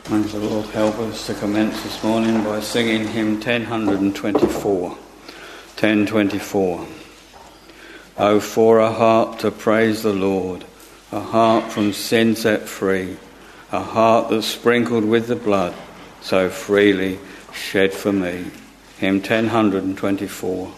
May the Lord help us to commence this morning by singing hymn 1024. 1024. Oh, for a heart to praise the Lord, a heart from sin set free, a heart that's sprinkled with the blood so freely shed for me. Hymn 1024.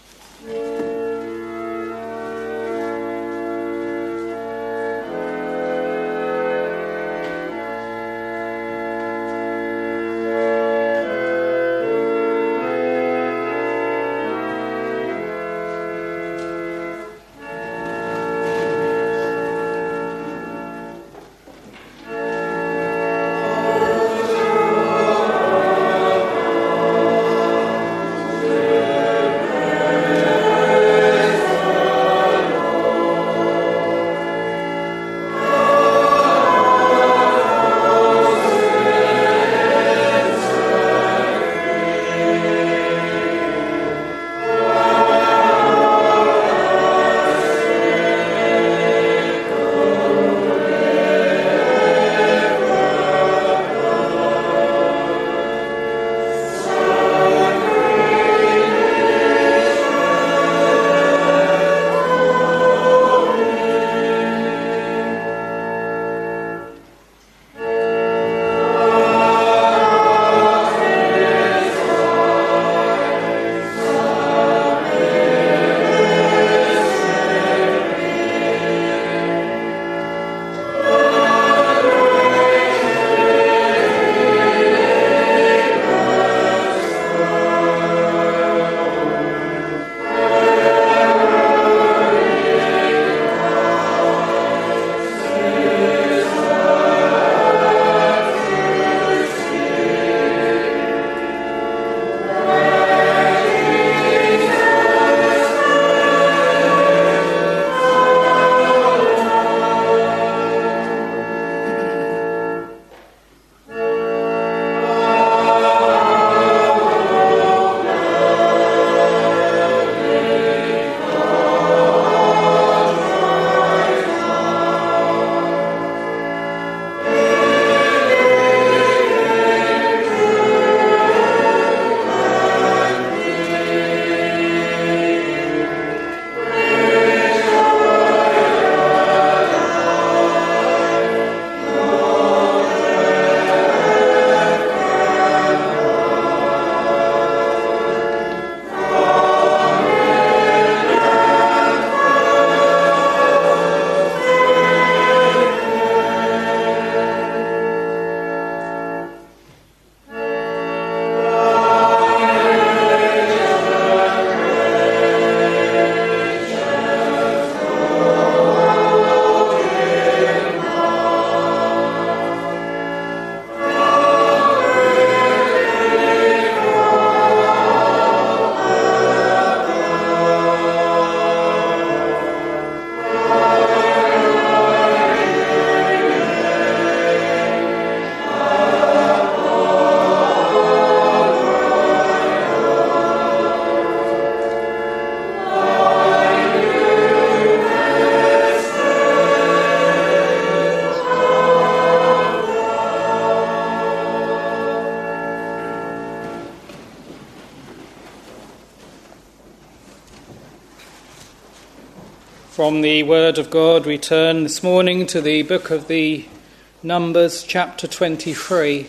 From the Word of God, we turn this morning to the book of the Numbers, chapter 23.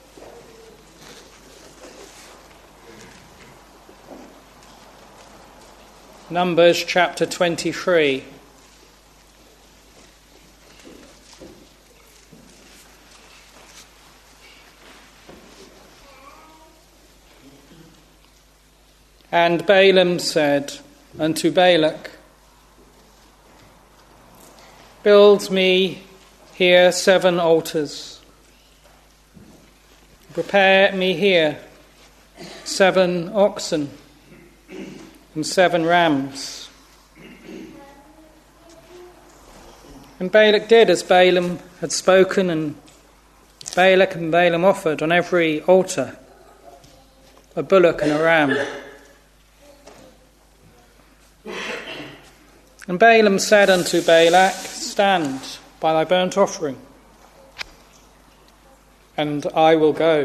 Numbers, chapter 23. And Balaam said unto Balak, Build me here 7 altars. Prepare me here 7 oxen and 7 rams. And Balak did as Balaam had spoken, and Balak and Balaam offered on every altar a bullock and a ram. And Balaam said unto Balak, Stand by thy burnt offering, and I will go.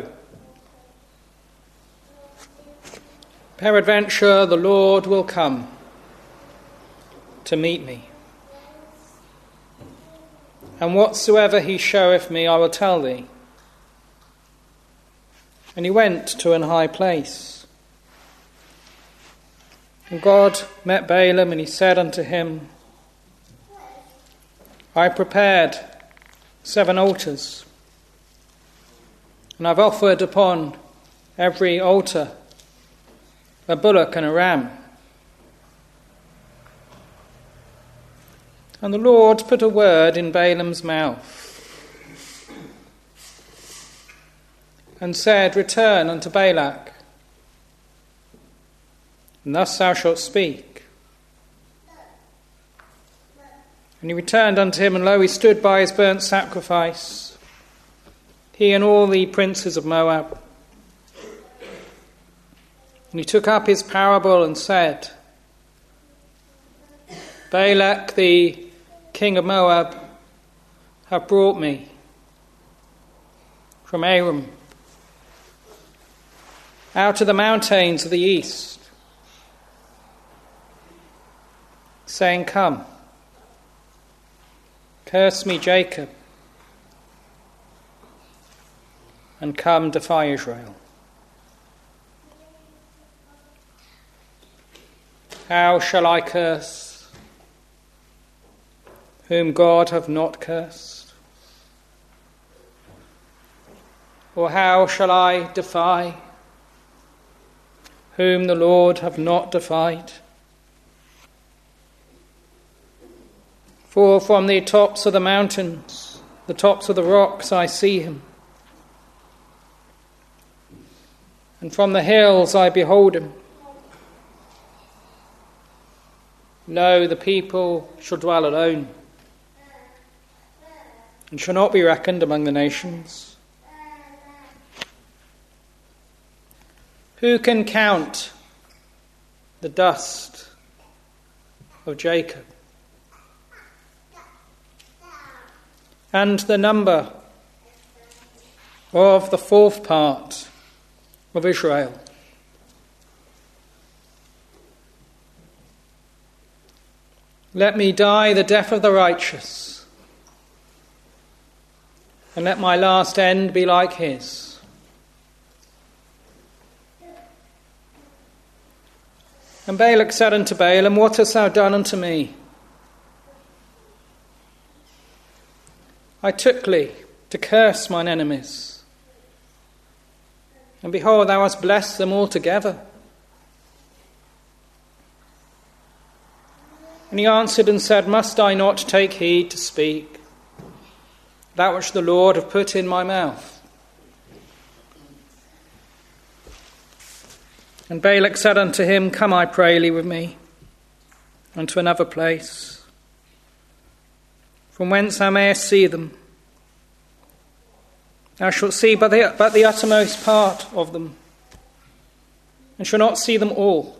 Peradventure the Lord will come to meet me, and whatsoever he showeth me I will tell thee. And he went to an high place. And God met Balaam, and he said unto him, I prepared 7 altars, and I've offered upon every altar a bullock and a ram. And the Lord put a word in Balaam's mouth, and said, Return unto Balak, and thus thou shalt speak. And he returned unto him, and lo, he stood by his burnt sacrifice, he and all the princes of Moab. And he took up his parable and said, Balak the king of Moab hath brought me from Aram out of the mountains of the east, saying, Come, curse me Jacob, and come defy Israel. How shall I curse whom God hath not cursed? Or how shall I defy whom the Lord hath not defied? For from the tops of the mountains, the tops of the rocks, I see him. And from the hills I behold him. Lo, the people shall dwell alone, and shall not be reckoned among the nations. Who can count the dust of Jacob, and the number of the 4th part of Israel? Let me die the death of the righteous, and let my last end be like his. And Balak said unto Balaam, What hast thou done unto me? I took thee to curse mine enemies, and behold, thou hast blessed them altogether. And he answered and said, Must I not take heed to speak that which the Lord hath put in my mouth? And Balak said unto him, Come, I pray thee, with me unto another place, from whence thou mayest see them. Thou shalt see but the uttermost part of them, and shalt not see them all.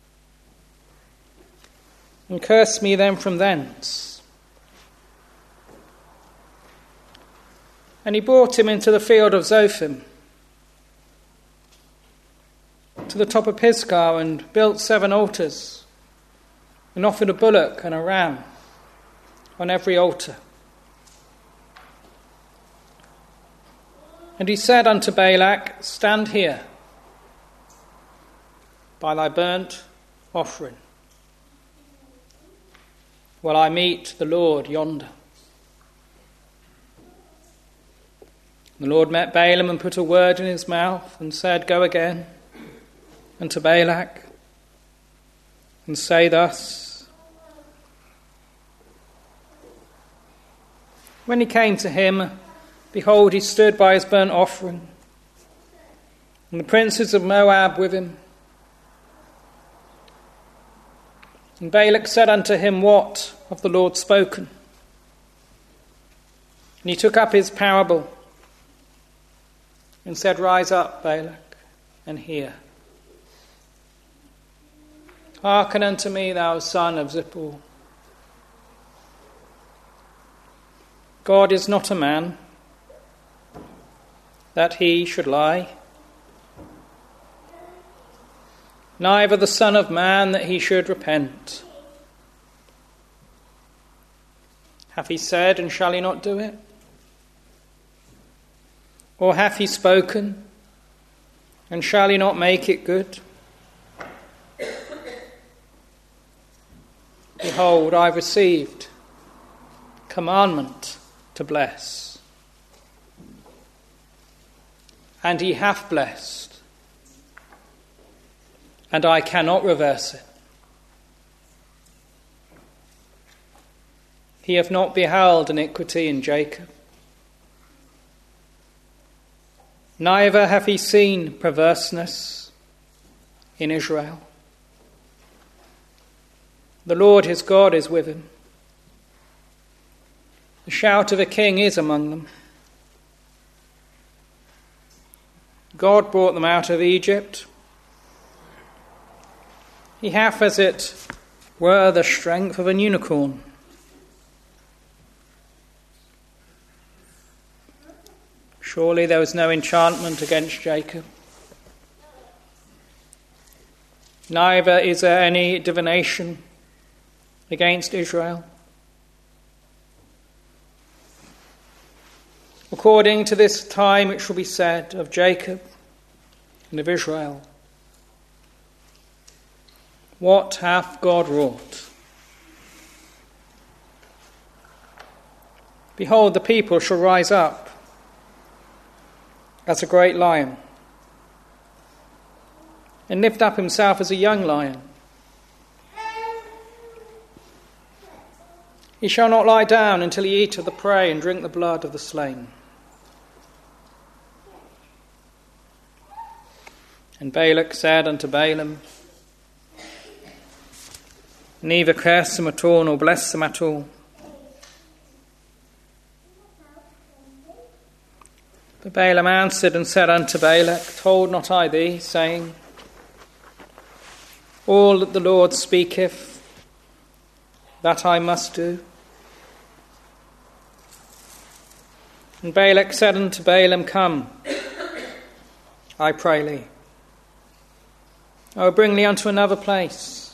And curse me then from thence. And he brought him into the field of Zophim, to the top of Pisgah, and built 7 altars, and offered a bullock and a ram on every altar. And he said unto Balak, Stand here by thy burnt offering, while I meet the Lord yonder. The Lord met Balaam and put a word in his mouth, and said, Go again unto Balak, and say thus. When he came to him, behold, he stood by his burnt offering, and the princes of Moab with him. And Balak said unto him, What hath the Lord spoken? And he took up his parable, and said, Rise up, Balak, and hear. Hearken unto me, thou son of Zippor. God is not a man, that he should lie? Neither the Son of Man that he should repent. Hath he said, and shall he not do it? Or hath he spoken, and shall he not make it good? Behold, I have received commandment to bless, and he hath blessed, and I cannot reverse it. He hath not beheld iniquity in Jacob, neither hath he seen perverseness in Israel. The Lord his God is with him. The shout of a king is among them. God brought them out of Egypt. He hath, as it were, the strength of an unicorn. Surely there was no enchantment against Jacob. Neither is there any divination against Israel. According to this time it shall be said of Jacob and of Israel, what hath God wrought? Behold, the people shall rise up as a great lion, and lift up himself as a young lion. He shall not lie down until he eat of the prey and drink the blood of the slain. And Balak said unto Balaam, neither curse them at all, nor bless them at all. But Balaam answered and said unto Balak, told not I thee, saying, all that the Lord speaketh, that I must do? And Balak said unto Balaam, come, I pray thee, I will bring thee unto another place.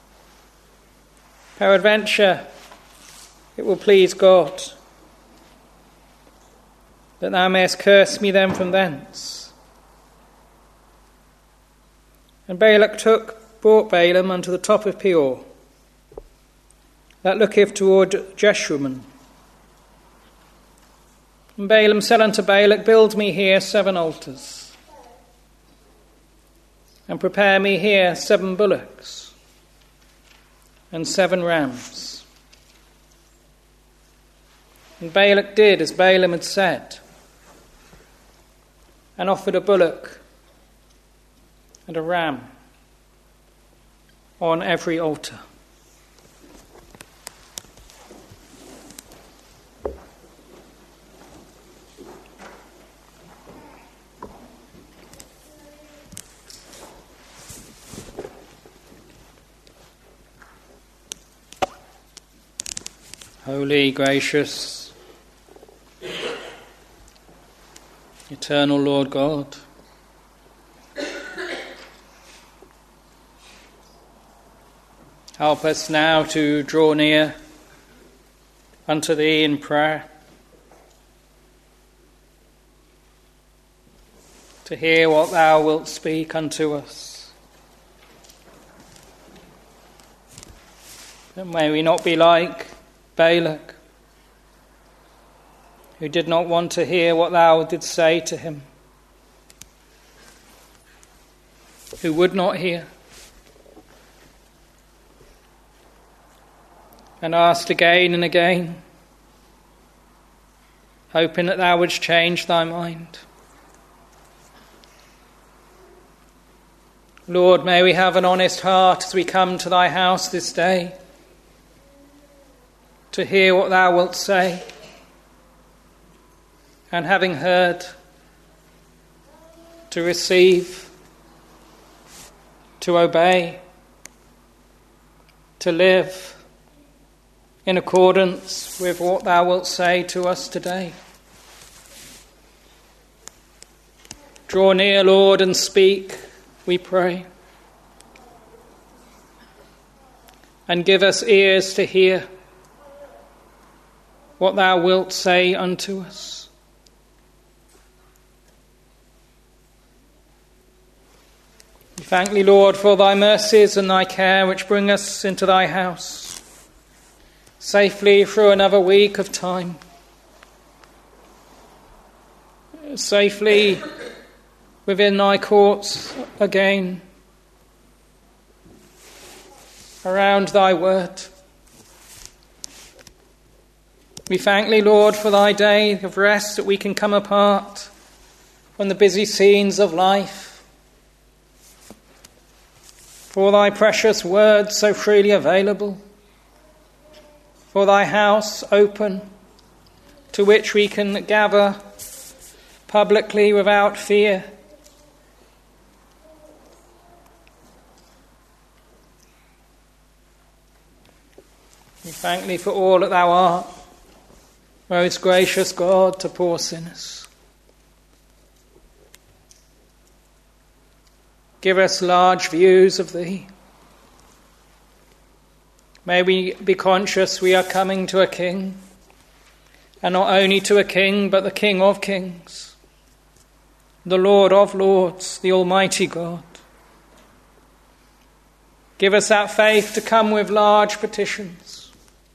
Peradventure, it will please God, that thou mayest curse me then from thence. And Balak brought Balaam unto the top of Peor, that looketh toward Jeshurun. And Balaam said unto Balak, build me here 7 altars, and prepare me here 7 bullocks, and 7 rams. And Balak did as Balaam had said, and offered a bullock and a ram on every altar. Holy, gracious, eternal Lord God, help us now to draw near unto Thee in prayer, to hear what Thou wilt speak unto us. And may we not be like Balak, who did not want to hear what Thou didst say to him, who would not hear, and asked again and again, hoping that Thou wouldst change Thy mind. Lord, may we have an honest heart as we come to Thy house this day, to hear what Thou wilt say, and having heard, to receive, to obey, to live in accordance with what Thou wilt say to us today. Draw near, Lord, and speak, we pray. And give us ears to hear what thou wilt say unto us. We thank thee, Lord, for thy mercies and thy care which bring us into thy house, safely through another week of time, safely within thy courts again, around thy word. We thank thee, Lord, for thy day of rest, that we can come apart from the busy scenes of life, for thy precious word so freely available, for thy house open, to which we can gather publicly without fear. We thank thee for all that thou art, most gracious God, to poor sinners. Give us large views of thee. May we be conscious we are coming to a King, and not only to a King, but the King of kings, the Lord of lords, the Almighty God. Give us that faith to come with large petitions,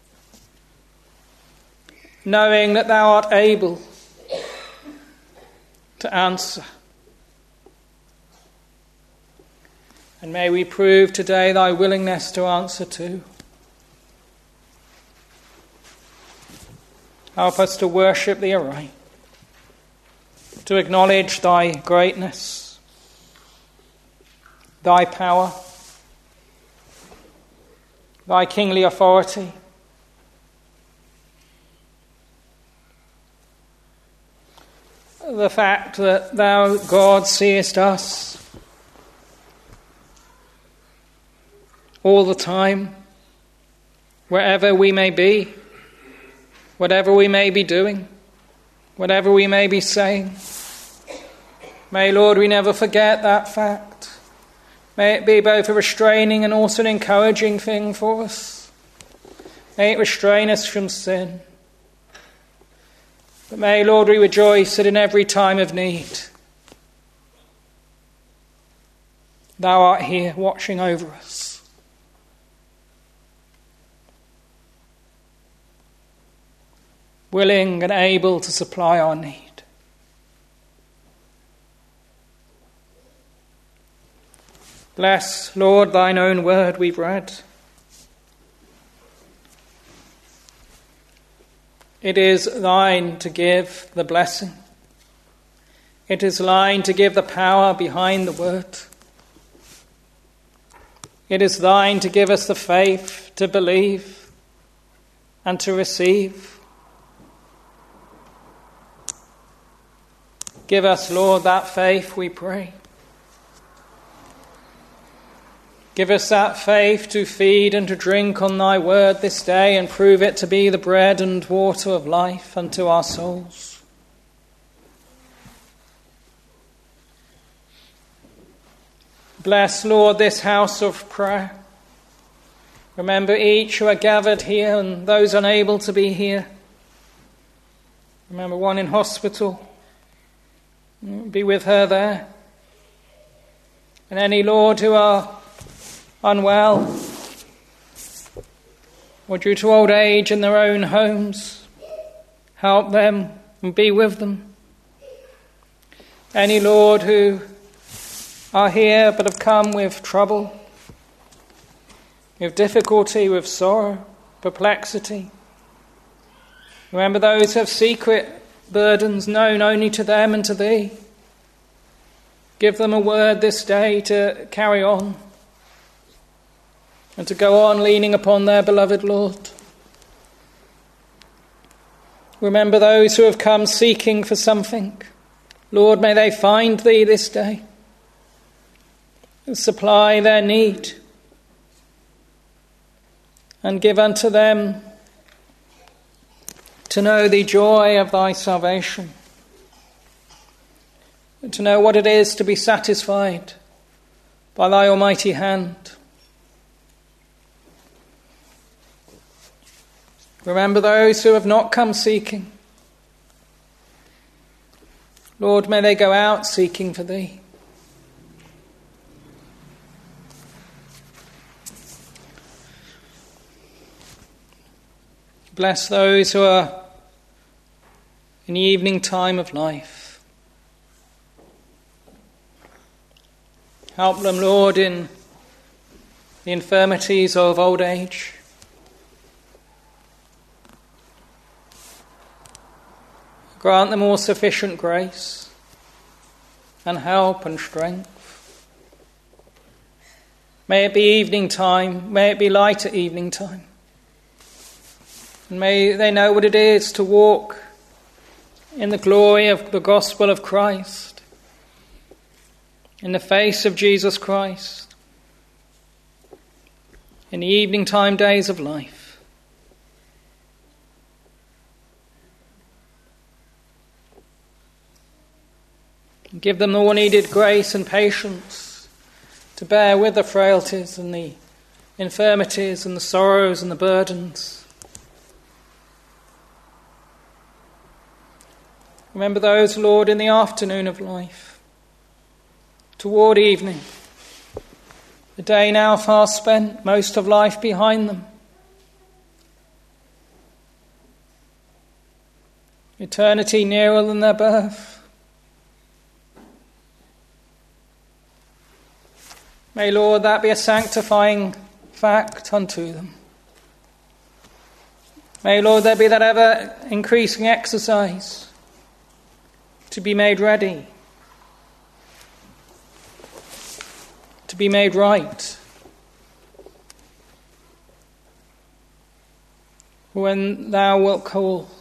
knowing that thou art able to answer. And may we prove today thy willingness to answer too. Help us to worship thee aright, to acknowledge thy greatness, thy power, thy kingly authority. The fact that thou, God, seest us all the time, wherever we may be, whatever we may be doing, whatever we may be saying. May, Lord, we never forget that fact. May it be both a restraining and also an encouraging thing for us. May it restrain us from sin. But may, Lord, we rejoice that in every time of need, thou art here watching over us. Willing and able to supply our need. Bless, Lord, thine own word we've read. It is thine to give the blessing. It is thine to give the power behind the word. It is thine to give us the faith to believe and to receive. Give us, Lord, that faith, we pray. Give us that faith to feed and to drink on thy word this day and prove it to be the bread and water of life unto our souls. Bless, Lord, this house of prayer. Remember each who are gathered here and those unable to be here. Remember one in hospital. Be with her there. And any, Lord, who are unwell or due to old age in their own homes, help them and be with them. Any, Lord, who are here but have come with trouble, with difficulty, with sorrow, perplexity. Remember those who have secret burdens known only to them and to thee. Give them a word this day to carry on and to go on leaning upon their beloved Lord. Remember those who have come seeking for something. Lord, may they find thee this day and supply their need and give unto them to know the joy of thy salvation. to know what it is to be satisfied by thy almighty hand. Remember those who have not come seeking. Lord, may they go out seeking for thee. Bless those who are in the evening time of life. Help them, Lord, in the infirmities of old age. Grant them all sufficient grace and help and strength. May it be evening time, may it be light at evening time. And may they know what it is to walk in the glory of the gospel of Christ, in the face of Jesus Christ, in the evening time days of life. Give them all needed grace and patience to bear with the frailties and the infirmities and the sorrows and the burdens. Remember those, Lord, in the afternoon of life, toward evening, the day now fast spent, most of life behind them. Eternity nearer than their birth. May, Lord, that be a sanctifying fact unto them. May, Lord, there be that ever-increasing exercise to be made ready, to be made right. When thou wilt call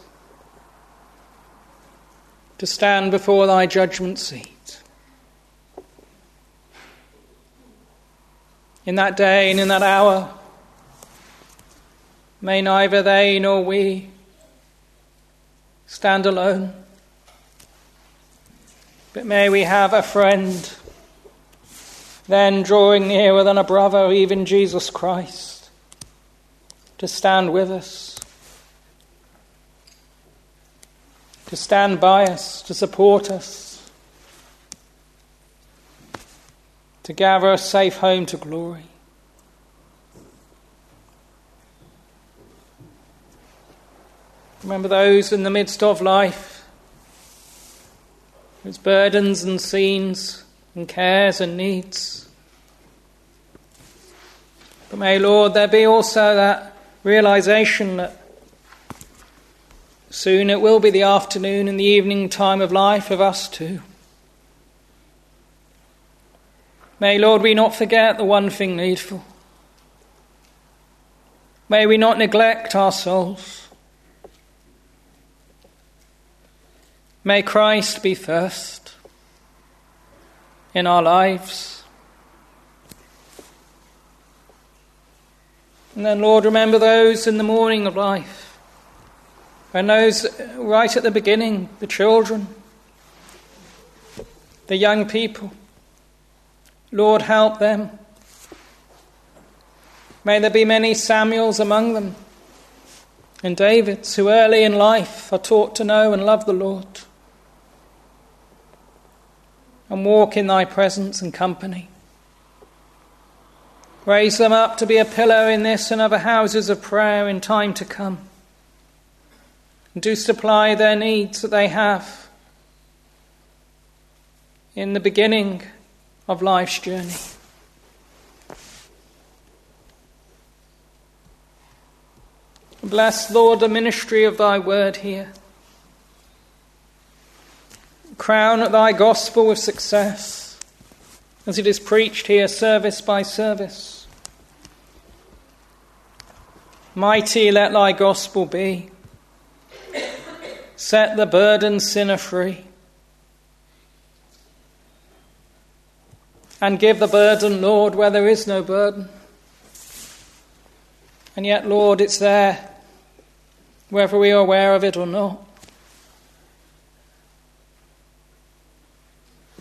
to stand before thy judgment seat. In that day and in that hour, may neither they nor we stand alone, but may we have a friend, then drawing nearer than a brother, even Jesus Christ, to stand with us, to stand by us, to support us, to gather us safe home to glory. Remember those in the midst of life, whose burdens and scenes and cares and needs. But may, Lord, there be also that realization that soon it will be the afternoon and the evening time of life of us too. May, Lord, we not forget the one thing needful. May we not neglect our souls. May Christ be first in our lives. And then, Lord, remember those in the morning of life, and those right at the beginning, the children, the young people. Lord, help them. May there be many Samuels among them and Davids who early in life are taught to know and love the Lord and walk in thy presence and company. Raise them up to be a pillar in this and other houses of prayer in time to come, and do supply their needs that they have in the beginning of life's journey. Bless, Lord, the ministry of thy word here. Crown thy gospel with success as it is preached here, service by service. Mighty let thy gospel be. Set the burdened sinner free. And give the burden, Lord, where there is no burden. And yet, Lord, it's there, whether we are aware of it or not.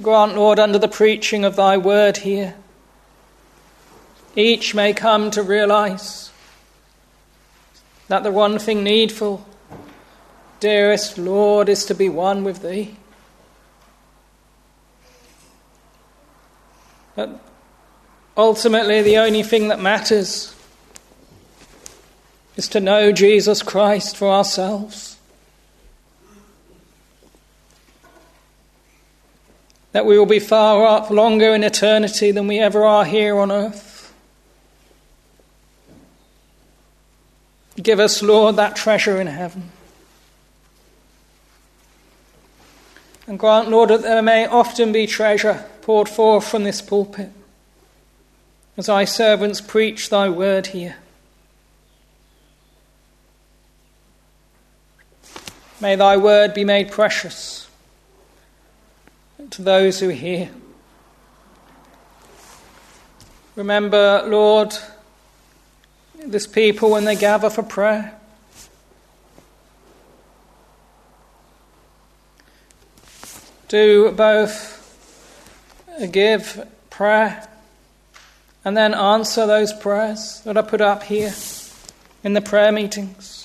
Grant, Lord, under the preaching of thy word here, each may come to realize that the one thing needful, dearest Lord, is to be one with thee. That ultimately the only thing that matters is to know Jesus Christ for ourselves. That we will be far up longer in eternity than we ever are here on earth. Give us, Lord, that treasure in heaven. And grant, Lord, that there may often be treasure poured forth from this pulpit as thy servants preach thy word here. May thy word be made precious to those who hear. Remember, Lord, this people when they gather for prayer. Do both give prayer and then answer those prayers that are put up here in the prayer meetings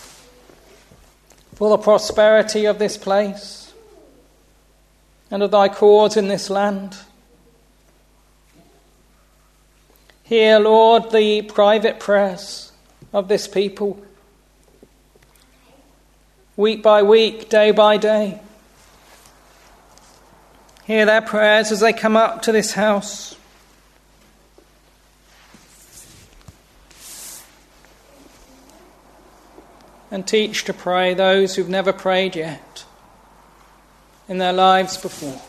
for the prosperity of this place and of thy cause in this land. Hear, Lord, the private prayers of this people, week by week, day by day. Hear their prayers as they come up to this house. And teach to pray those who've never prayed yet in their lives before.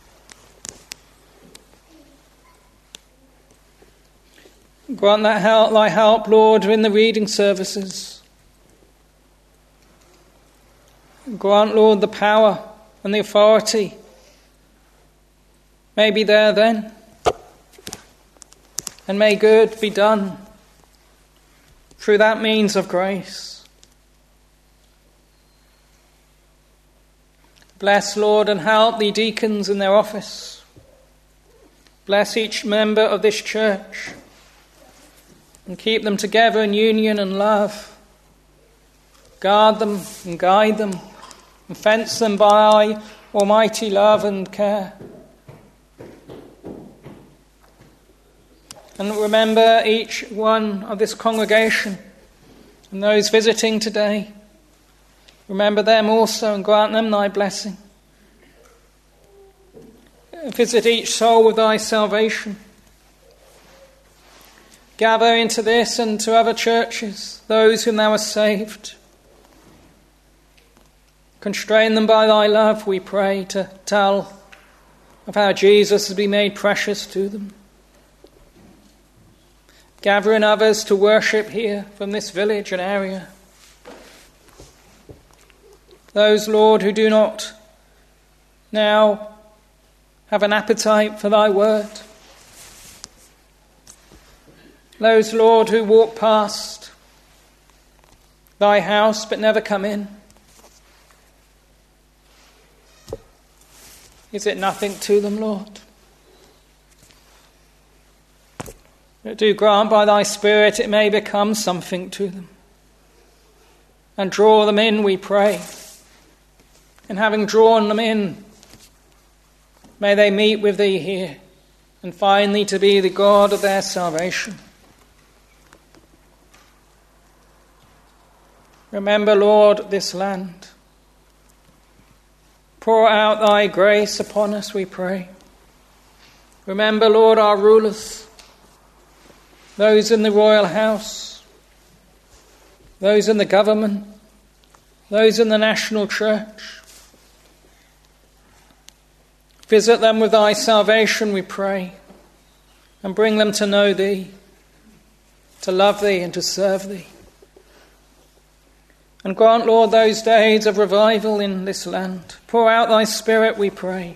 Grant that thy help, Lord, in the reading services. Grant, Lord, the power and the authority may be there then, and may good be done through that means of grace. Bless, Lord, and help the deacons in their office. Bless each member of this church and keep them together in union and love. Guard them and guide them and fence them by thy almighty love and care. And remember each one of this congregation and those visiting today. Remember them also and grant them thy blessing. Visit each soul with thy salvation. Gather into this and to other churches those whom thou hast saved. Constrain them by thy love, we pray, to tell of how Jesus has been made precious to them. Gather in others to worship here from this village and area. Those, Lord, who do not now have an appetite for thy word. Those, Lord, who walk past thy house but never come in. Is it nothing to them, Lord? But do grant by thy Spirit it may become something to them. And draw them in, we pray. And having drawn them in, may they meet with thee here and find thee to be the God of their salvation. Remember, Lord, this land. Pour out thy grace upon us, we pray. Remember, Lord, our rulers, those in the royal house, those in the government, those in the national church. Visit them with thy salvation, we pray, and bring them to know thee, to love thee and to serve thee. And grant, Lord, those days of revival in this land. Pour out thy Spirit, we pray.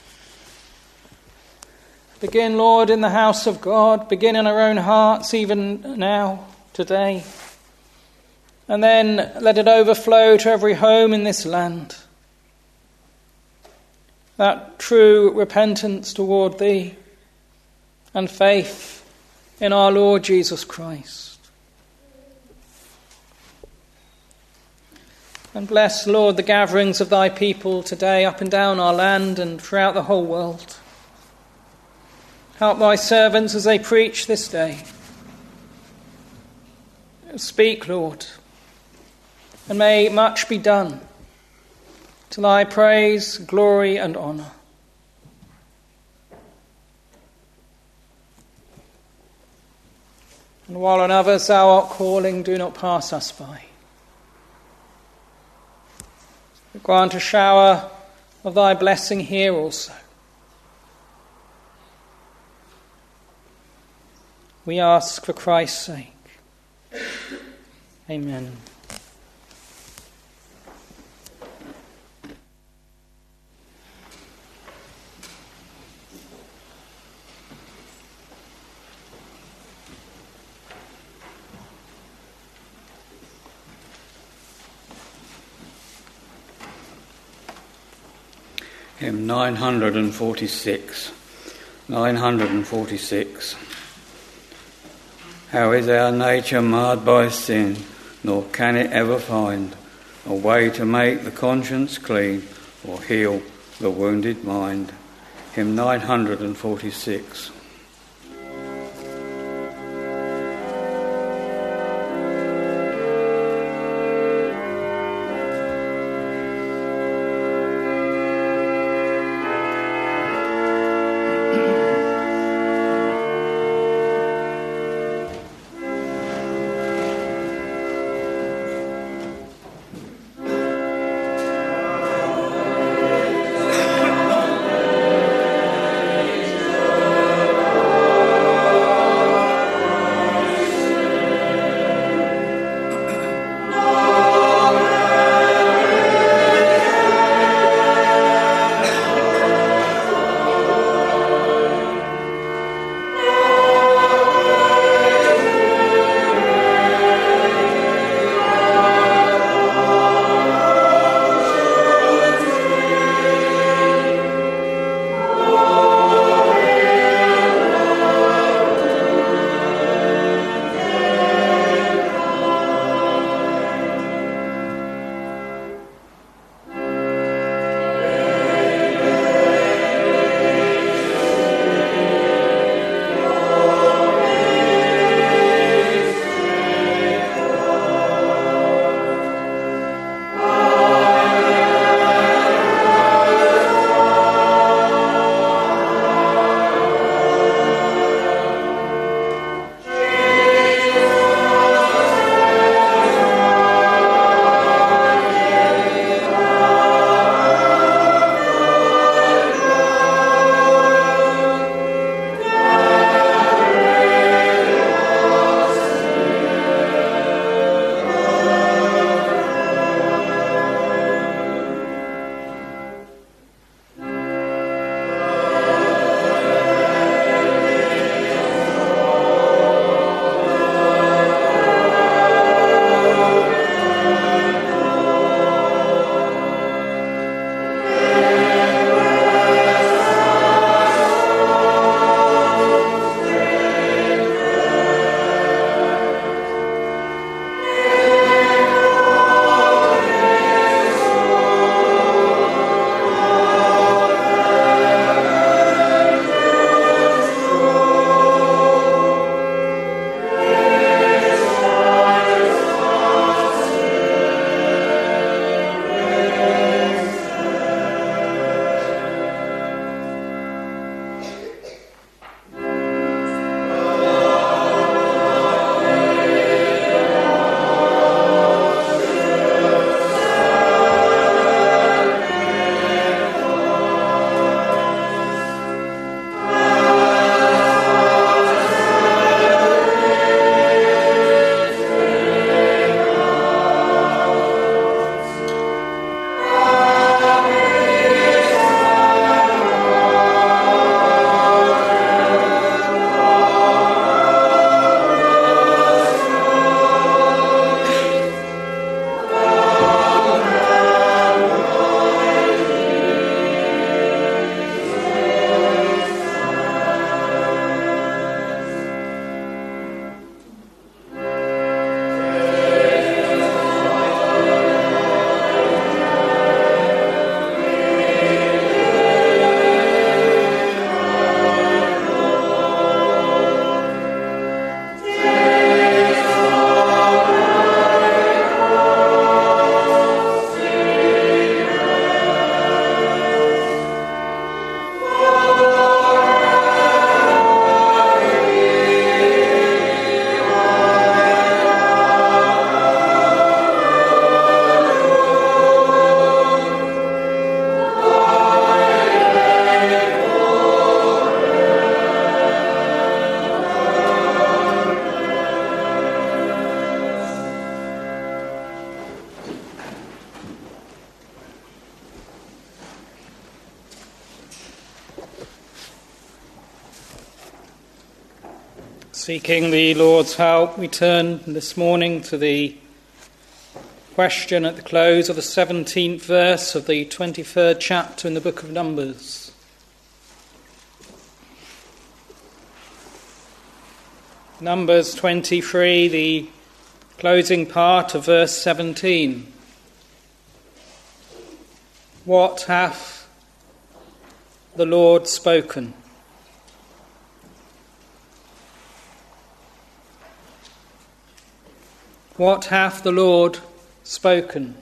Begin, Lord, in the house of God. Begin in our own hearts, even now, today. And then let it overflow to every home in this land. that true repentance toward thee and faith in our Lord Jesus Christ. And bless, Lord, the gatherings of thy people today up and down our land and throughout the whole world. Help thy servants as they preach this day. Speak, Lord, and may much be done to thy praise, glory, and honour. And while on others thou art calling, do not pass us by. Grant a shower of thy blessing here also. We ask for Christ's sake. Amen. Hymn 946. 946. How is our nature marred by sin, nor can it ever find a way to make the conscience clean or heal the wounded mind. Hymn 946. Seeking the Lord's help, we turn this morning to the question at the close of the 17th verse of the 23rd chapter in the book of Numbers. Numbers 23, the closing part of verse 17. What hath the Lord spoken? What hath the Lord spoken?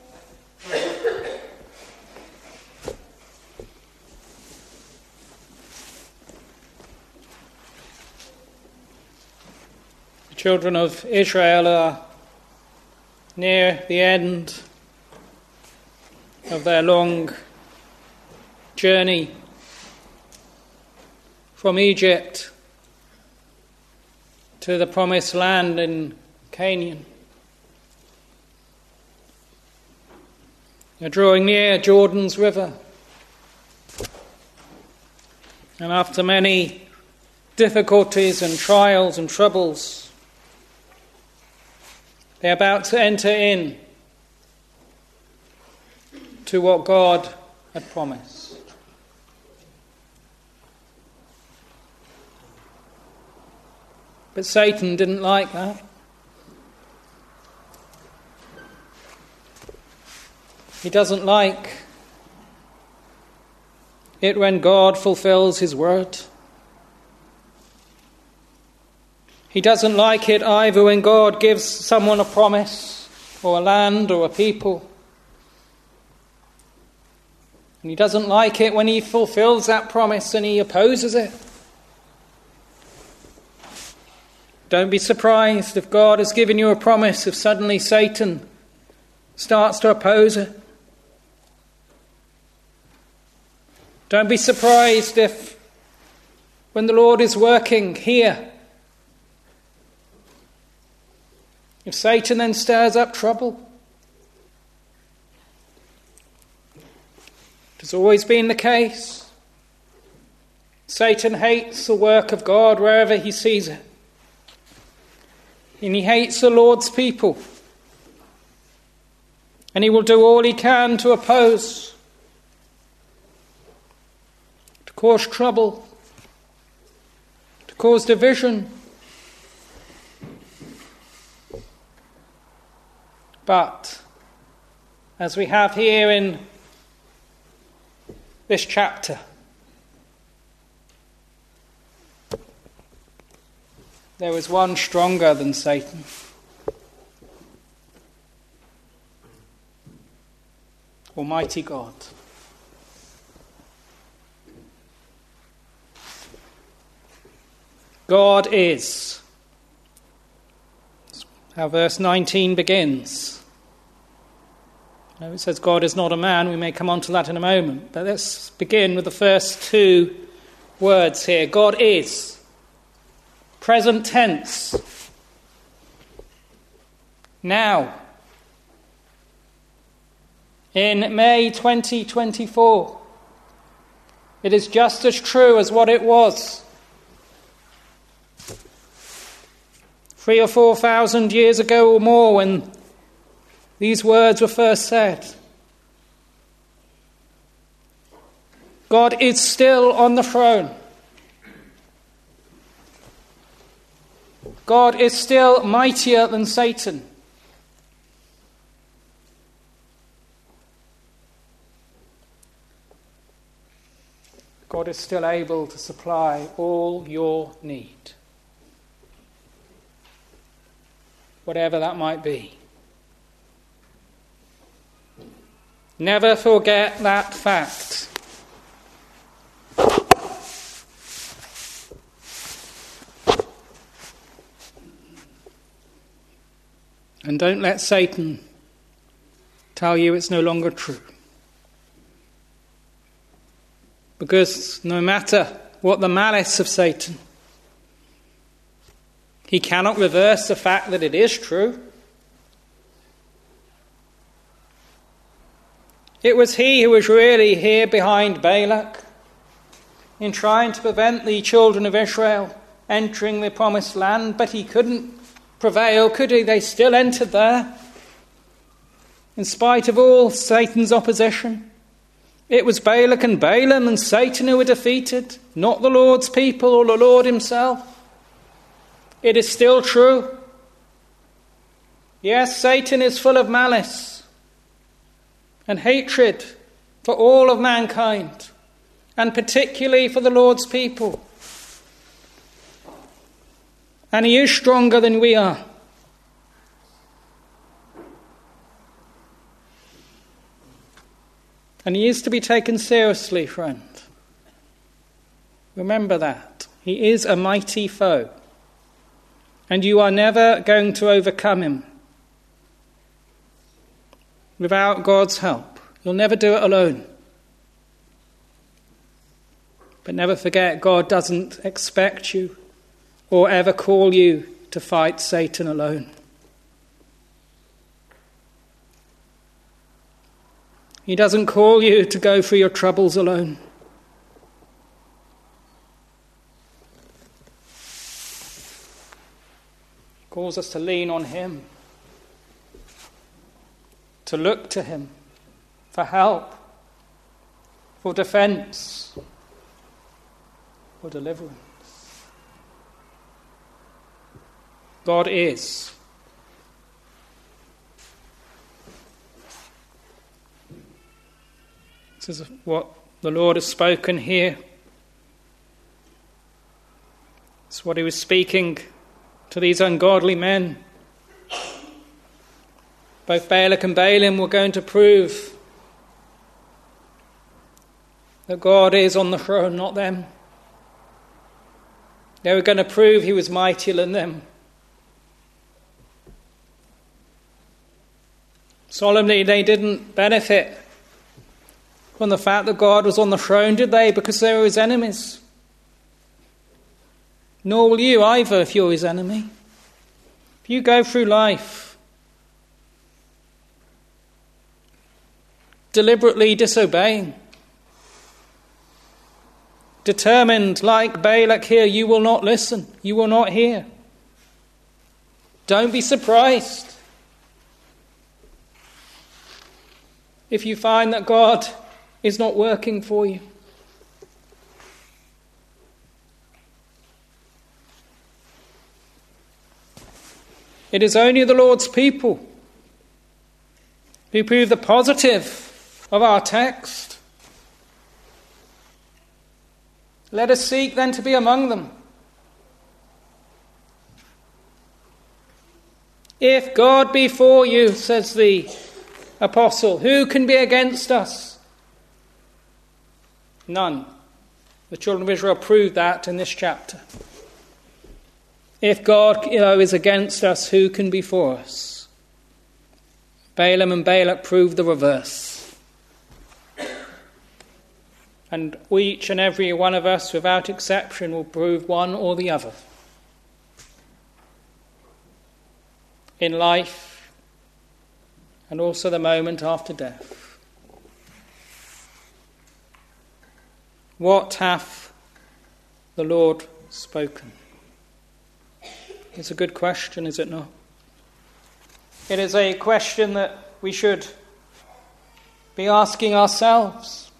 The children of Israel are near the end of their long journey from Egypt to the promised land in Canaan. They're drawing near Jordan's river. And after many difficulties and trials and troubles, they're about to enter in to what God had promised. But Satan didn't like that. He doesn't like it when God fulfills his word. He doesn't like it either when God gives someone a promise or a land or a people. And he doesn't like it when he fulfills that promise and he opposes it. Don't be surprised if God has given you a promise if suddenly Satan starts to oppose it. Don't be surprised if, when the Lord is working here, if Satan then stirs up trouble. It has always been the case. Satan hates the work of God wherever he sees it. And he hates the Lord's people. And he will do all he can to oppose, to cause trouble, to cause division. But, as we have here in this chapter, there was one stronger than Satan. Almighty God. God is. That's how verse 19 begins. Now it says God is not a man. We may come on to that in a moment. But let's begin with the first two words here. God is. Present tense. Now. In May 2024. It is just as true as what it was 3,000 or 4,000 years ago or more when these words were first said. God is still on the throne. God is still mightier than Satan. God is still able to supply all your need, whatever that might be. Never forget that fact. And don't let Satan tell you it's no longer true. Because no matter what the malice of Satan, he cannot reverse the fact that it is true. It was he who was really here behind Balak in trying to prevent the children of Israel entering the promised land, but he couldn't prevail, could he? They still entered there, in spite of all Satan's opposition. It was Balak and Balaam and Satan who were defeated, not the Lord's people or the Lord himself. It is still true. Yes, Satan is full of malice and hatred for all of mankind, and particularly for the Lord's people. And he is stronger than we are. And he is to be taken seriously, friend. Remember that. He is a mighty foe. And you are never going to overcome him without God's help. You'll never do it alone. But never forget, God doesn't expect you or ever call you to fight Satan alone. He doesn't call you to go through your troubles alone. He calls us to lean on him, to look to him for help, for defense, for deliverance. God is. This is what the Lord has spoken here. It's what he was speaking to these ungodly men. Both Balak and Balaam were going to prove that God is on the throne, not them. They were going to prove he was mightier than them. Solemnly, they didn't benefit from the fact that God was on the throne, did they? Because they were his enemies. Nor will you either if you're his enemy. If you go through life deliberately disobeying, determined like Balak here, you will not listen, you will not hear. Don't be surprised if you find that God is not working for you. It is only the Lord's people who prove the positive of our text. Let us seek then to be among them. If God be for you, says the apostle, who can be against us? None. The children of Israel proved that in this chapter. If God, is against us, who can be for us? Balaam and Balak proved the reverse. And each and every one of us, without exception, will prove one or the other. In life, and also the moment after death. What hath the Lord spoken? It's a good question, is it not? It is a question that we should be asking ourselves.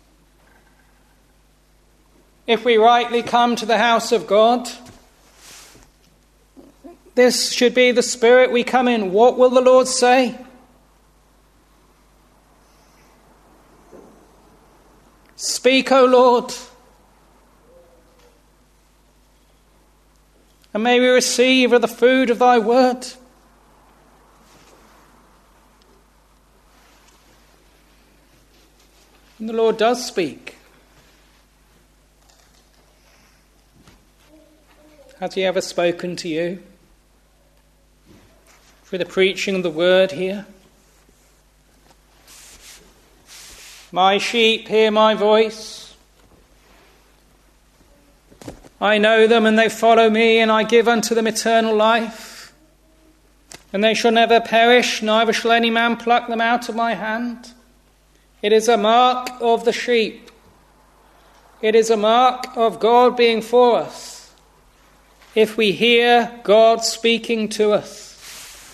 If we rightly come to the house of God, this should be the spirit we come in. What will the Lord say? Speak, O Lord, and may we receive of the food of thy word. And the Lord does speak. Has he ever spoken to you through the preaching of the word here? My sheep hear my voice. I know them and they follow me, and I give unto them eternal life. And they shall never perish, neither shall any man pluck them out of my hand. It is a mark of the sheep. It is a mark of God being for us. if we hear God speaking to us.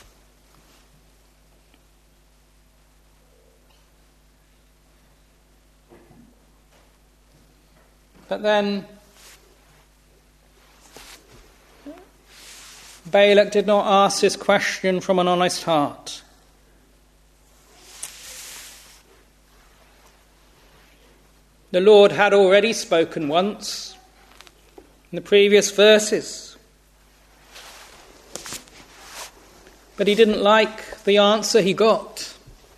But then Balak did not ask this question from an honest heart. The Lord had already spoken once in the previous verses, but he didn't like the answer he got.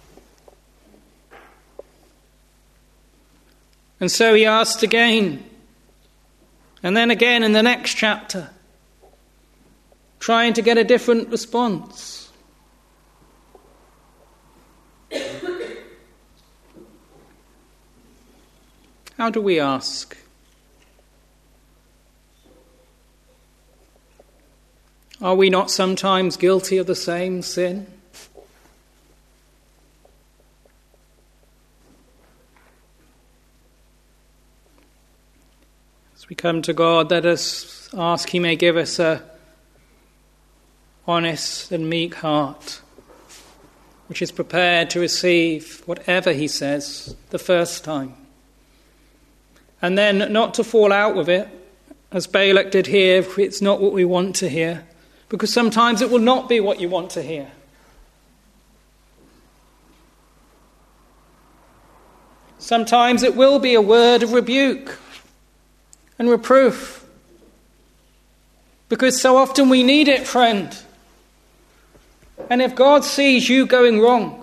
And so he asked again, and then again in the next chapter, trying to get a different response. How do we ask? Are we not sometimes guilty of the same sin? As we come to God, let us ask He may give us a honest and meek heart, which is prepared to receive whatever He says the first time. And then not to fall out with it, as Balak did here, if it's not what we want to hear, because sometimes it will not be what you want to hear. Sometimes it will be a word of rebuke and reproof, because so often we need it, friend. And if God sees you going wrong,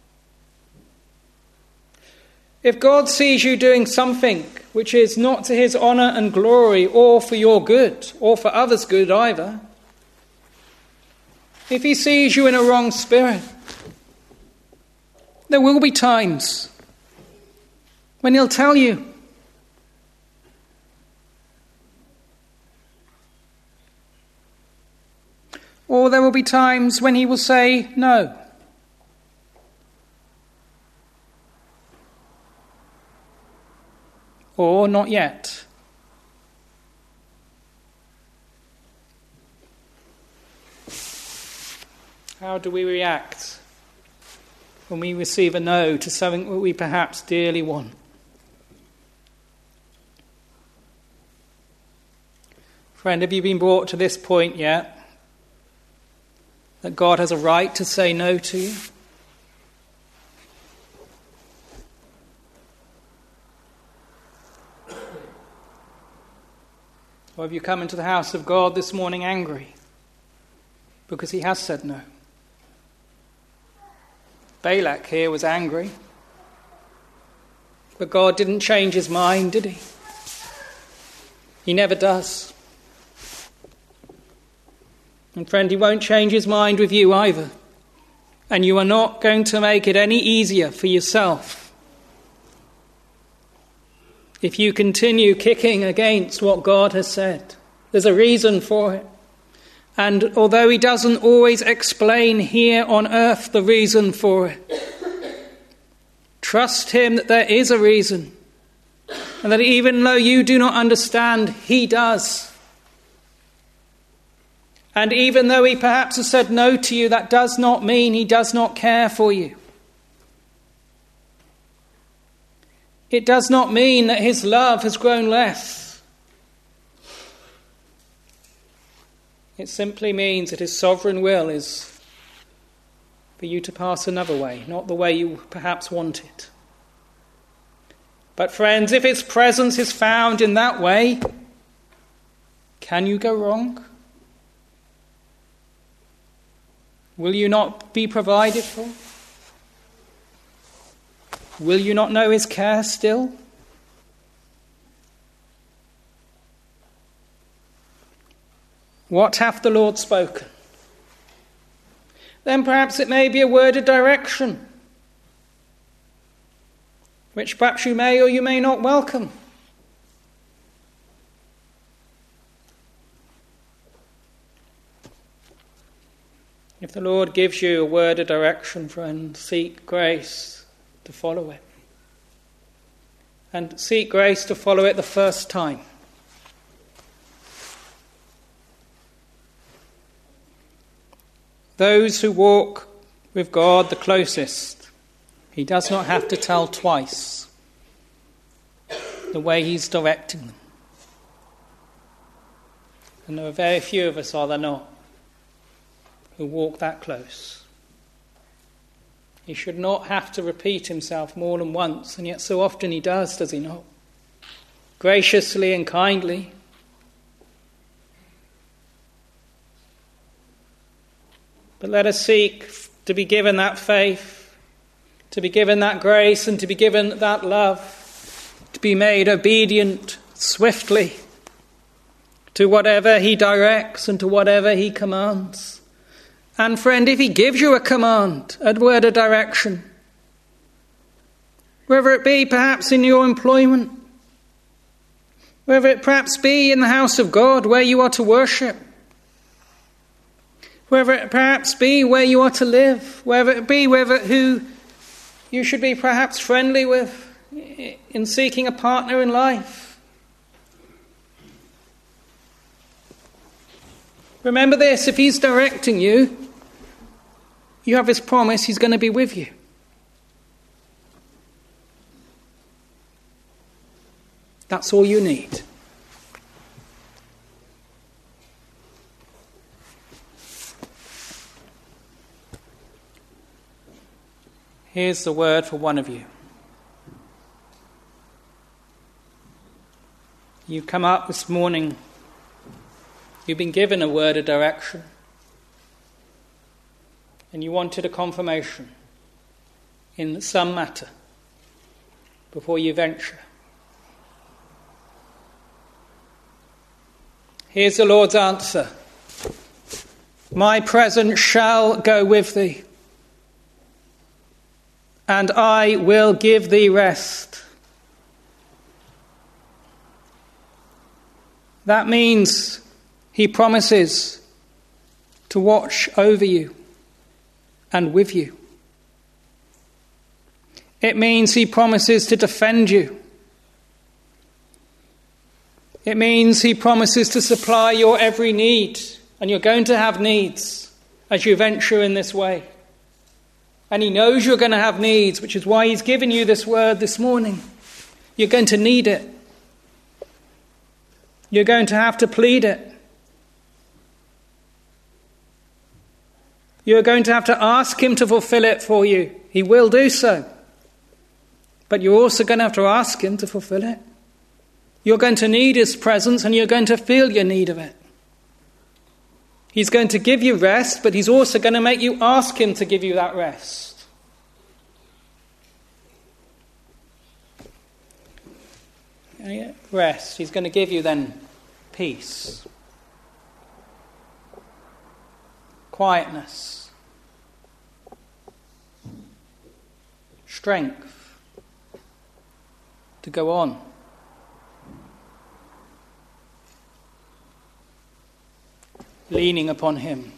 if God sees you doing something which is not to His honour and glory or for your good or for others' good either, if He sees you in a wrong spirit, there will be times when He'll tell you. Or there will be times when He will say no. Or not yet. How do we react when we receive a no to something that we perhaps dearly want? Friend, have you been brought to this point yet? That God has a right to say no to you? Or have you come into the house of God this morning angry because He has said no? Balak here was angry, but God didn't change his mind, did He? He never does. And friend, He won't change His mind with you either. And you are not going to make it any easier for yourself if you continue kicking against what God has said. There's a reason for it. And although He doesn't always explain here on earth the reason for it, trust Him that there is a reason. And that even though you do not understand, He does. And even though He perhaps has said no to you, that does not mean He does not care for you. It does not mean that His love has grown less. It simply means that His sovereign will is for you to pass another way, not the way you perhaps wanted. But friends, if His presence is found in that way, can you go wrong? Will you not be provided for? Will you not know His care still? What hath the Lord spoken? Then perhaps it may be a word of direction, which perhaps you may or you may not welcome. If the Lord gives you a word of direction, friend, seek grace to follow it. And seek grace to follow it the first time. those who walk with God the closest, he does not have to tell twice the way he's directing them. And there are very few of us, are there not, who walk that close. He should not have to repeat himself more than once, and yet so often he does he not? Graciously and kindly. But let us seek to be given that faith, to be given that grace, and to be given that love, to be made obedient swiftly to whatever he directs and to whatever he commands. And friend, if he gives you a command, a word of direction, whether it be perhaps in your employment, whether it perhaps be in the house of God where you are to worship, whether it perhaps be where you are to live, whether it be who you should be perhaps friendly with in seeking a partner in life. Remember this, if he's directing you, you have his promise, he's going to be with you. That's all you need. Here's the word for one of you. You've come up this morning. You've been given a word of direction. And you wanted a confirmation in some matter before you venture. Here's the Lord's answer. My presence shall go with thee, and I will give thee rest. That means he promises to watch over you and with you. It means he promises to defend you. It means he promises to supply your every need, and you're going to have needs as you venture in this way. And he knows you're going to have needs, which is why he's given you this word this morning. You're going to need it. You're going to have to plead it. You're going to have to ask him to fulfill it for you. He will do so. But you're also going to have to ask him to fulfill it. You're going to need his presence, and you're going to feel your need of it. He's going to give you rest, but he's also going to make you ask him to give you that rest. Rest. He's going to give you then peace, quietness, strength to go on. Leaning upon him.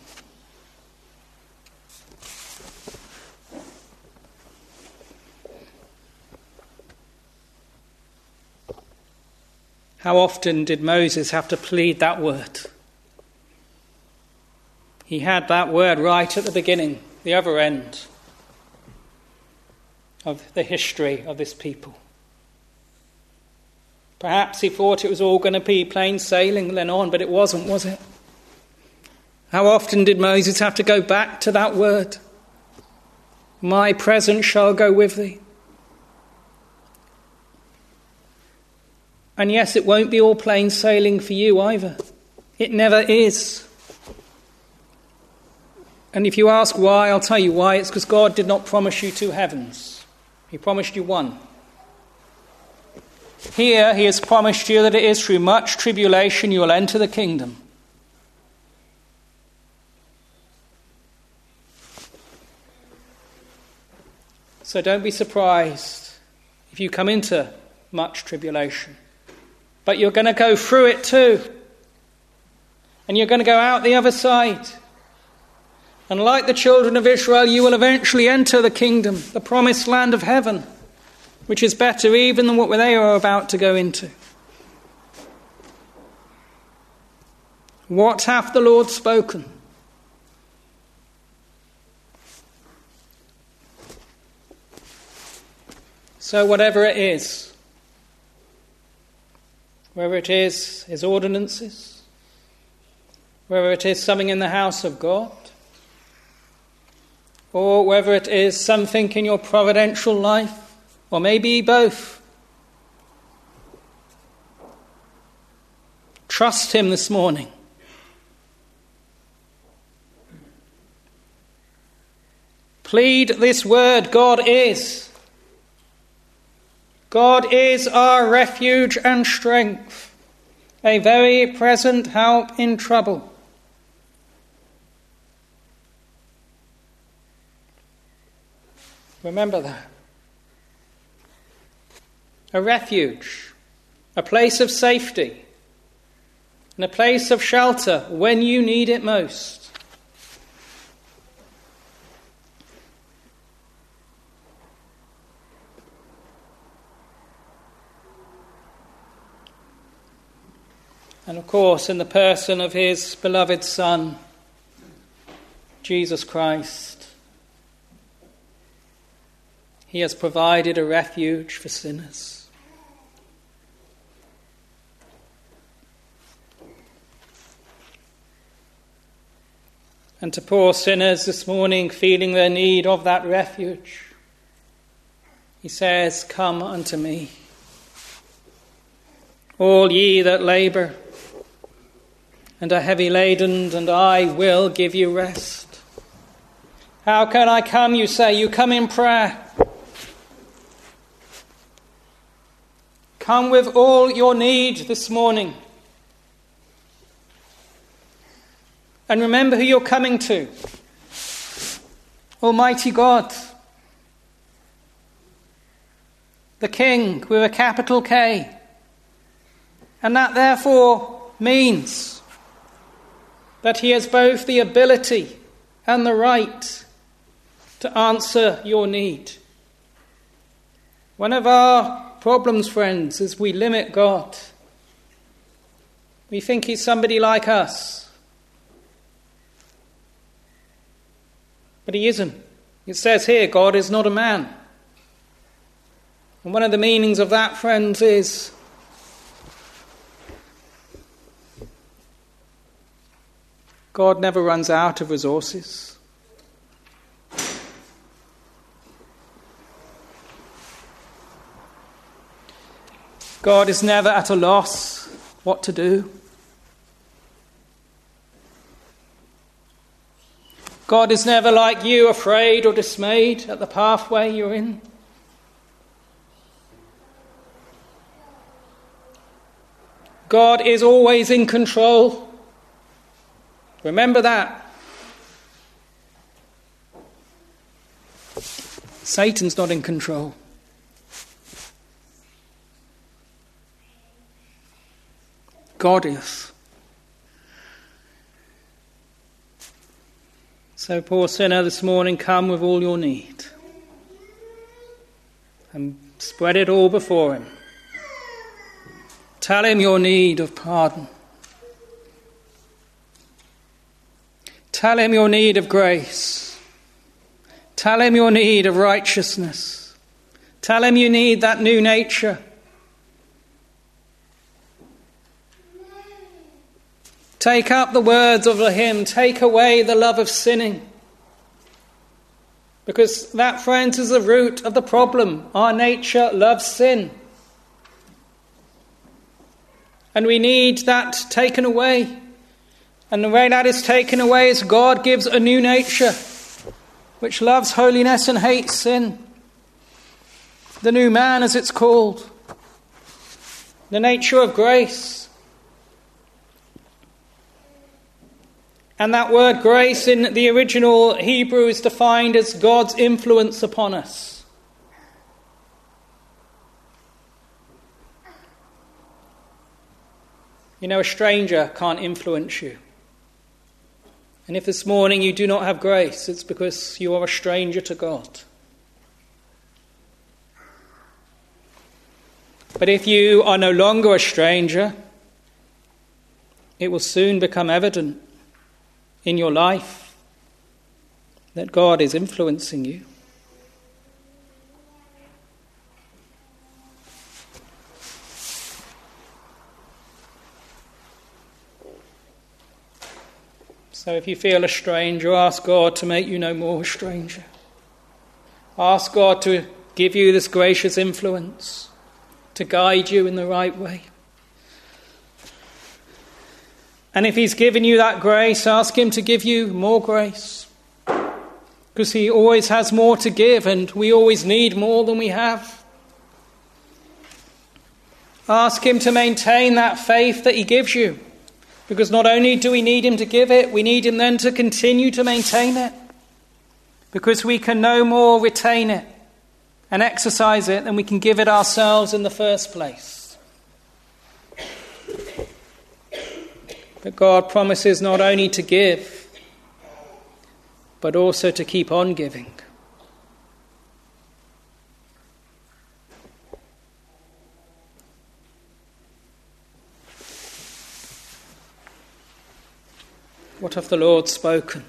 How often did Moses have to plead that word? He had that word right at the beginning, the other end of the history of this people. Perhaps he thought it was all going to be plain sailing then on, but it wasn't, was it? How often did Moses have to go back to that word? My presence shall go with thee. And yes, it won't be all plain sailing for you either. It never is. And if you ask why, I'll tell you why. It's because God did not promise you 2 heavens. He promised you one. Here, he has promised you that it is through much tribulation you will enter the kingdom. So don't be surprised if you come into much tribulation. But you're going to go through it too. And you're going to go out the other side. And like the children of Israel, you will eventually enter the kingdom, the promised land of heaven, which is better even than what they are about to go into. What hath the Lord spoken? So whatever it is, whether it is his ordinances, whether it is something in the house of God, or whether it is something in your providential life, or maybe both, trust him this morning. Plead this word, God is. God is our refuge and strength, a very present help in trouble. Remember that. A refuge, a place of safety, and a place of shelter when you need it most. And of course, in the person of his beloved Son, Jesus Christ, he has provided a refuge for sinners. And to poor sinners this morning feeling their need of that refuge, he says, "Come unto me, all ye that labour and are heavy laden, and I will give you rest." How can I come, you say? You come in prayer. Come with all your need this morning. And remember who you're coming to. Almighty God. The King with a capital K. And that therefore means that he has both the ability and the right to answer your need. One of our problems, friends, is we limit God. We think he's somebody like us. But he isn't. It says here, God is not a man. And one of the meanings of that, friends, is God never runs out of resources. God is never at a loss what to do. God is never like you, afraid or dismayed at the pathway you're in. God is always in control. Remember that. Satan's not in control. God is. So, poor sinner, this morning, come with all your need and spread it all before him. Tell him your need of pardon. Tell him your need of grace. Tell him your need of righteousness. Tell him you need that new nature. Take up the words of the hymn, take away the love of sinning. Because that, friends, is the root of the problem. Our nature loves sin. And we need that taken away. And the way that is taken away is God gives a new nature, which loves holiness and hates sin. The new man, as it's called. The nature of grace. And that word grace in the original Hebrew is defined as God's influence upon us. You know, a stranger can't influence you. And if this morning you do not have grace, it's because you are a stranger to God. But if you are no longer a stranger, it will soon become evident in your life that God is influencing you. So if you feel a stranger, ask God to make you no more a stranger. Ask God to give you this gracious influence, to guide you in the right way. And if he's given you that grace, ask him to give you more grace. Because he always has more to give, and we always need more than we have. Ask him to maintain that faith that he gives you. Because not only do we need him to give it, we need him then to continue to maintain it. Because we can no more retain it and exercise it than we can give it ourselves in the first place. But God promises not only to give, but also to keep on giving. What hath the Lord spoken?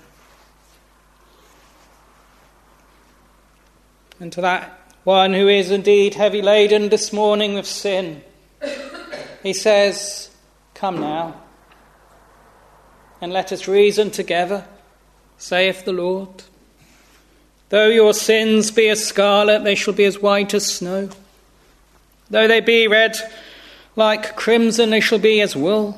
And to that one who is indeed heavy laden this morning with sin, he says, "Come now, and let us reason together, saith the Lord. Though your sins be as scarlet, they shall be as white as snow. Though they be red like crimson, they shall be as wool.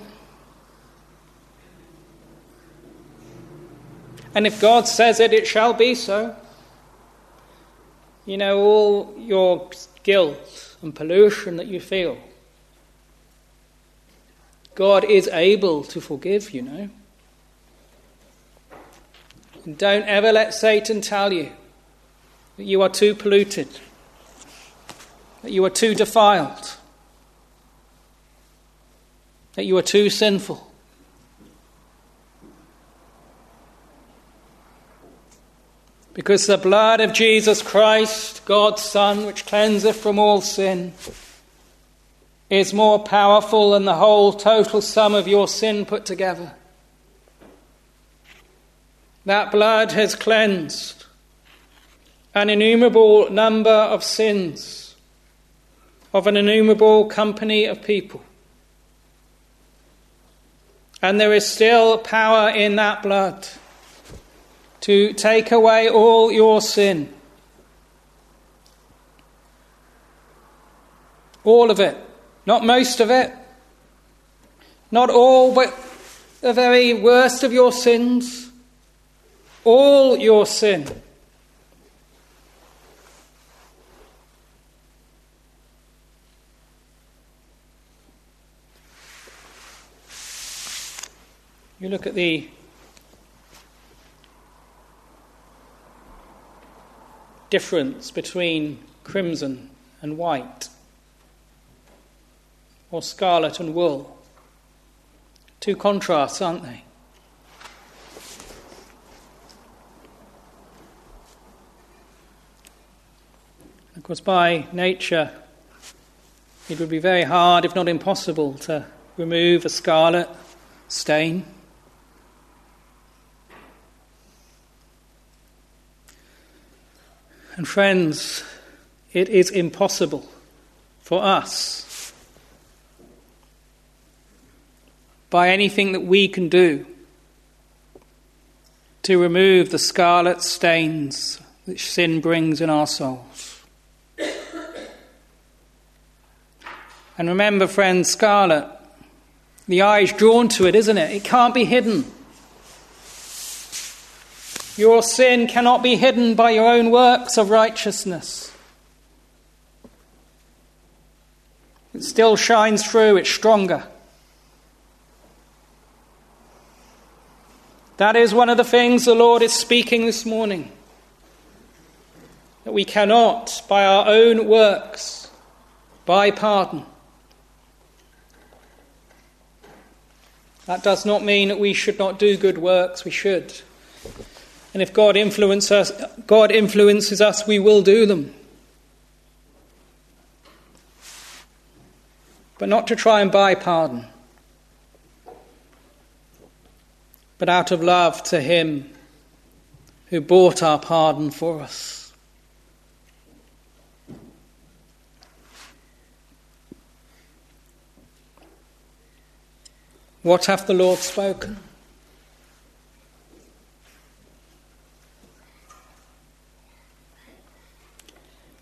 And if God says it, it shall be so." You know, all your guilt and pollution that you feel, God is able to forgive, you know. And don't ever let Satan tell you that you are too polluted, that you are too defiled, that you are too sinful. Because the blood of Jesus Christ, God's Son, which cleanseth from all sin, is more powerful than the whole total sum of your sin put together. That blood has cleansed an innumerable number of sins of an innumerable company of people. And there is still power in that blood to take away all your sin. All of it. Not most of it. Not all, but the very worst of your sins. All your sin. You look at the difference between crimson and white, or scarlet and wool. Two contrasts, aren't they? Of course, by nature, it would be very hard, if not impossible, to remove a scarlet stain. And friends, it is impossible for us, by anything that we can do, to remove the scarlet stains which sin brings in our souls. And remember, friends, scarlet, the eye is drawn to it, isn't it? It can't be hidden. Your sin cannot be hidden by your own works of righteousness. It still shines through, it's stronger. That is one of the things the Lord is speaking this morning. That we cannot, by our own works, buy pardon. That does not mean that we should not do good works, we should. And if God influences us, we will do them. But not to try and buy pardon, but out of love to him who bought our pardon for us. What hath the Lord spoken?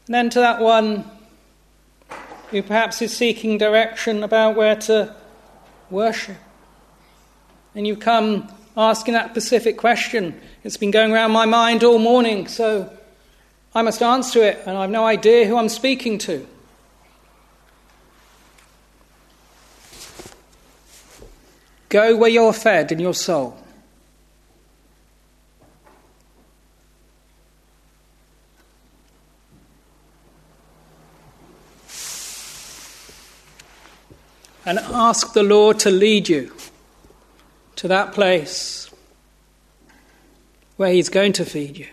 And then to that one who perhaps is seeking direction about where to worship. And you come asking that specific question. It's been going around my mind all morning, so I must answer it, and I've no idea who I'm speaking to. Go where you're fed in your soul. And ask the Lord to lead you to that place where He's going to feed you.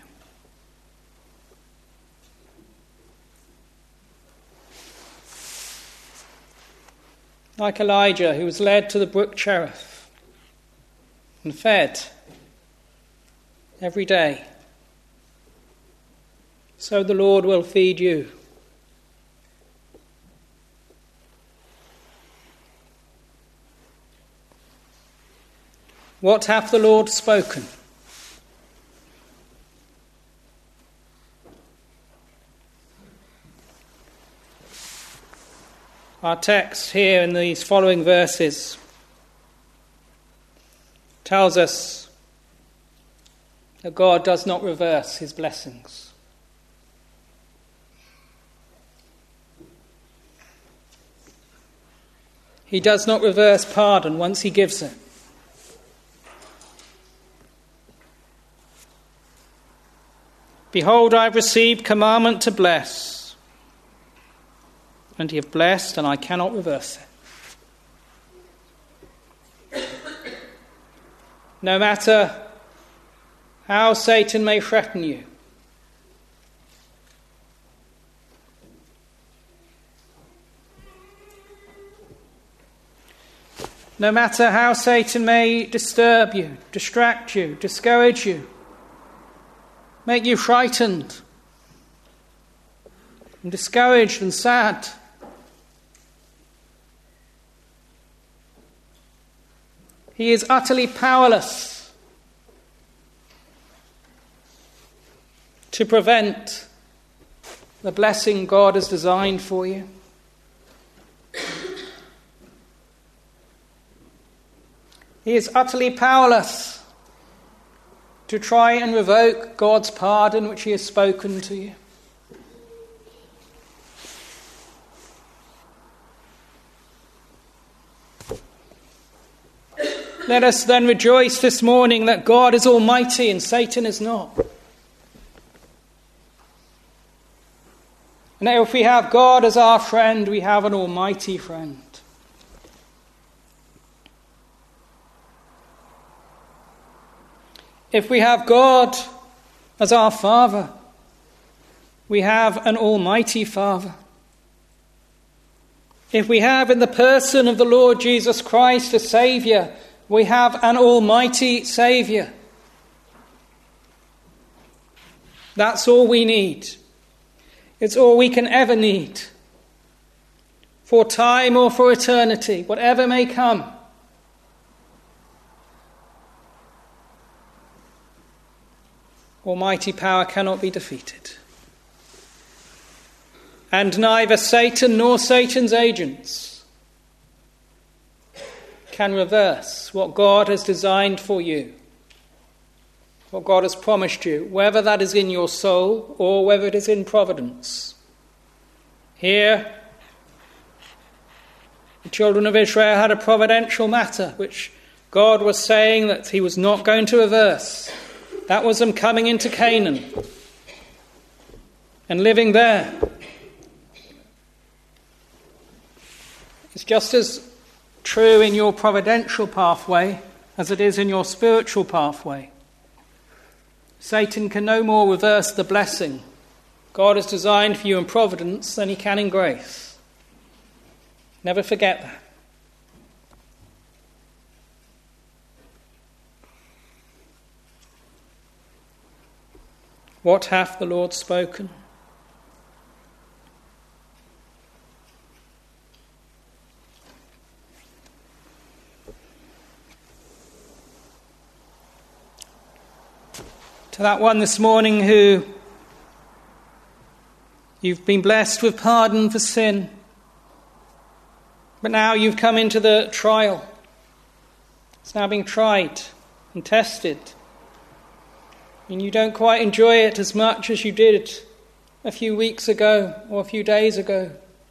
Like Elijah, who was led to the brook Cherith and fed every day, so the Lord will feed you. What hath the Lord spoken? Our text here in these following verses tells us that God does not reverse His blessings. He does not reverse pardon once He gives it. Behold, I have received commandment to bless, and Ye have blessed, and I cannot reverse it. No matter how Satan may threaten you, no matter how Satan may disturb you, distract you, discourage you, make you frightened and discouraged and sad, he is utterly powerless to prevent the blessing God has designed for you. He is utterly powerless to try and revoke God's pardon which He has spoken to you. Let us then rejoice this morning that God is almighty and Satan is not. And that if we have God as our friend, we have an almighty friend. If we have God as our Father, we have an almighty Father. If we have in the person of the Lord Jesus Christ a Saviour, we have an almighty Saviour. That's all we need. It's all we can ever need. For time or for eternity, whatever may come. Almighty power cannot be defeated. And neither Satan nor Satan's agents can reverse what God has designed for you, what God has promised you, whether that is in your soul or whether it is in providence. Here, the children of Israel had a providential matter which God was saying that He was not going to reverse. That was them coming into Canaan and living there. It's just as true in your providential pathway as it is in your spiritual pathway. Satan can no more reverse the blessing God has designed for you in providence than he can in grace. Never forget that. What hath the Lord spoken? To that one this morning who You've been blessed with pardon for sin. But now you've come into the trial. It's now being tried and tested. And you don't quite enjoy it as much as you did a few weeks ago or a few days ago.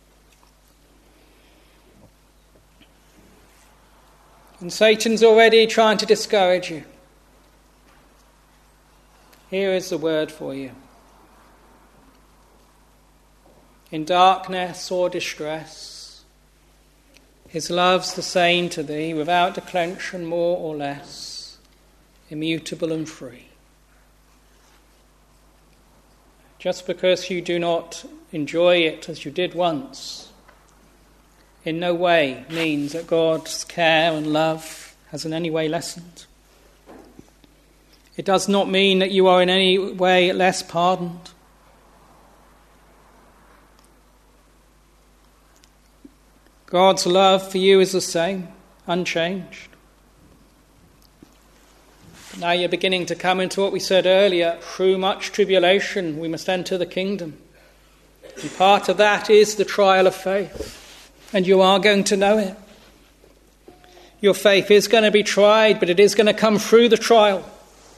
And Satan's already trying to discourage you. Here is the word for you. In darkness or distress, his love's the same to thee, without declension more or less, immutable and free. Just because you do not enjoy it as you did once, in no way means that God's care and love has in any way lessened. It does not mean that you are in any way less pardoned. God's love for you is the same, unchanged. But now you're beginning to come into what we said earlier. Through much tribulation we must enter the kingdom. And part of that is the trial of faith. And you are going to know it. Your faith is going to be tried, but it is going to come through the trial.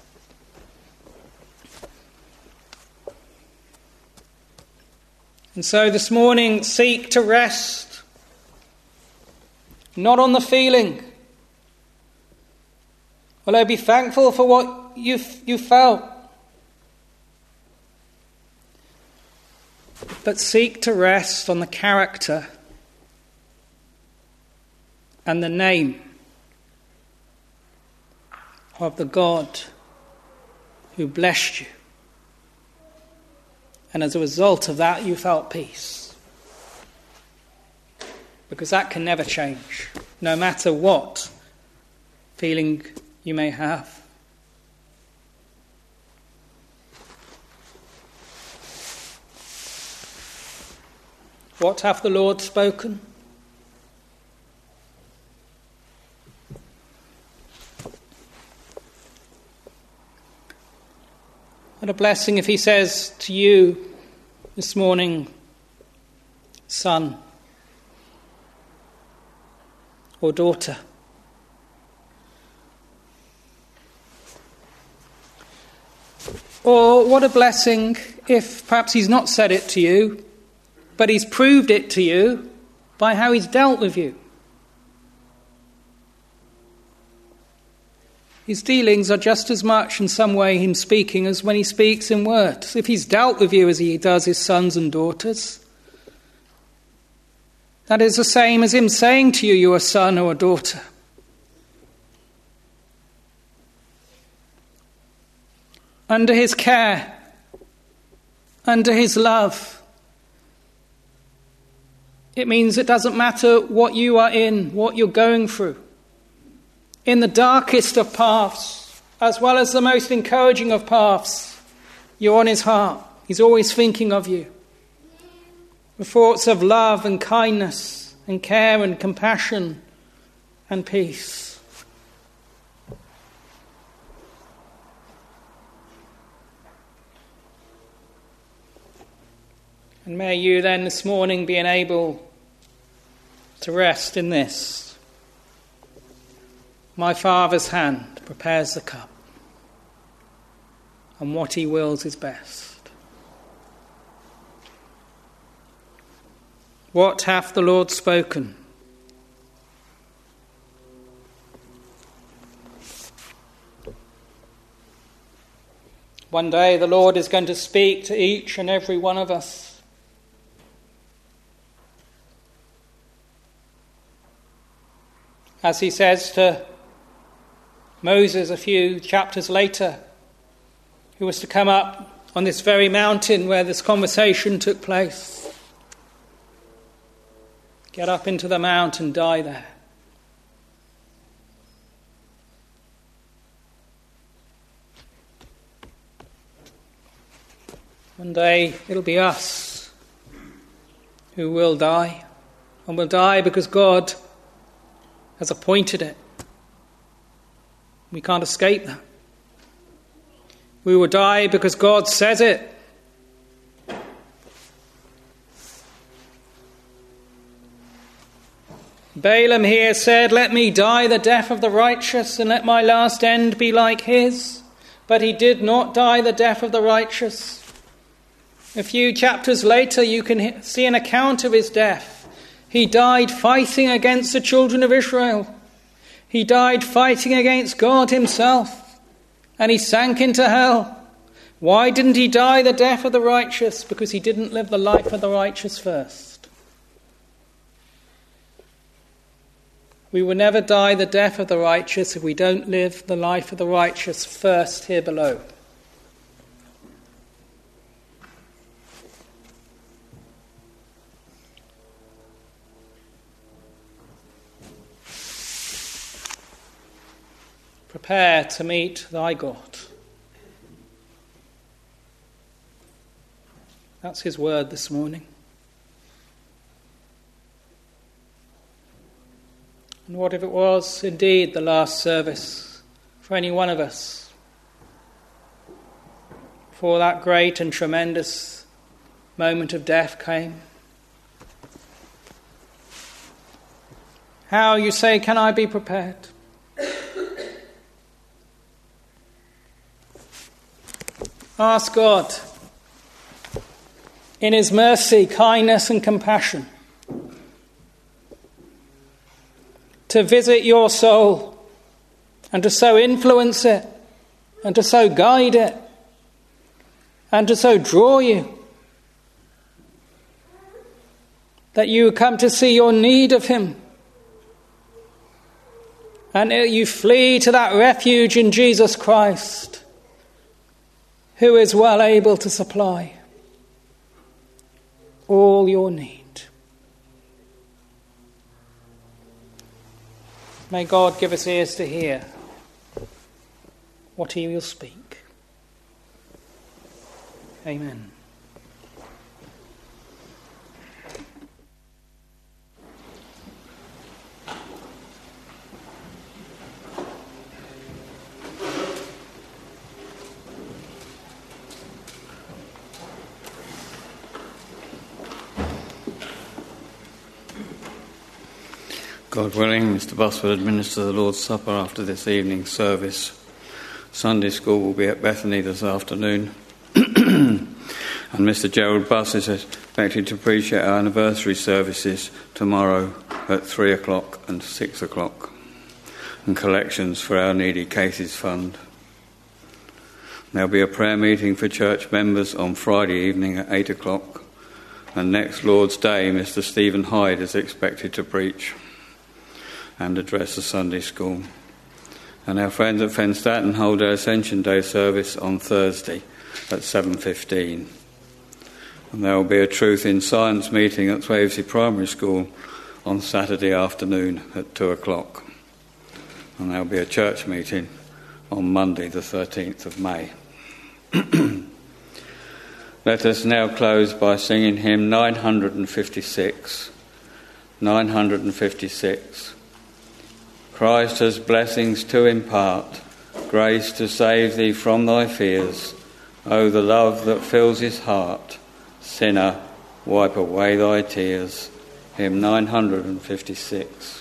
And so this morning, seek to rest. Not on the feeling. Although be thankful for what you felt. But seek to rest on the character and the name of the God who blessed you. And as a result of that, you felt peace. Because that can never change, no matter what feeling you may have. What hath the Lord spoken? What a blessing if he says to you this morning, son or daughter. Or what a blessing if perhaps he's not said it to you, but he's proved it to you by how he's dealt with you. His dealings are just as much in some way him speaking as when he speaks in words. If he's dealt with you as he does his sons and daughters, that is the same as him saying to you, you're a son or a daughter. Under his care, under his love. It means it doesn't matter what you are in, what you're going through. In the darkest of paths, as well as the most encouraging of paths, you're on his heart. He's always thinking of you. With thoughts of love and kindness and care and compassion and peace. And may you then this morning be enabled to rest in this. My Father's hand prepares the cup, and what he wills is best. What hath the Lord spoken? One day the Lord is going to speak to each and every one of us. As he says to Moses a few chapters later, who was to come up on this very mountain where this conversation took place. Get up into the mount and die there. One day it'll be us who will die. And will die because God has appointed it. We can't escape that. We will die because God says it. Balaam here said, "Let me die the death of the righteous, and let my last end be like his." But he did not die the death of the righteous. A few chapters later, you can see an account of his death. He died fighting against the children of Israel. He died fighting against God himself, and he sank into hell. Why didn't he die the death of the righteous? Because he didn't live the life of the righteous first. We will never die the death of the righteous if we don't live the life of the righteous first here below. Prepare to meet thy God. That's his word this morning. And what if it was indeed the last service for any one of us? Before that great and tremendous moment of death came. How, you say, can I be prepared? Ask God, in his mercy, kindness and compassion, to visit your soul and to so influence it and to so guide it and to so draw you that you come to see your need of him and you flee to that refuge in Jesus Christ, who is well able to supply all your need. May God give us ears to hear what he will speak. Amen. God willing, Mr. Buss will administer the Lord's Supper after this evening's service. Sunday school will be at Bethany this afternoon. And Mr. Gerald Buss is expected to preach at our anniversary services tomorrow at 3 o'clock and 6 o'clock. And collections for our Needy Cases Fund. There'll be a prayer meeting for church members on Friday evening at 8 o'clock. And next Lord's Day, Mr. Stephen Hyde is expected to preach and address the Sunday school. And our friends at Fenstatten hold their Ascension Day service on Thursday at 7:15. And there will be a Truth in Science meeting at Swavesey Primary School on Saturday afternoon at 2 o'clock. And there will be a church meeting on Monday the 13th of May. Let us now close by singing hymn 956. 956. Christ has blessings to impart, grace to save thee from thy fears. Oh, the love that fills his heart. Sinner, wipe away thy tears. Hymn 956.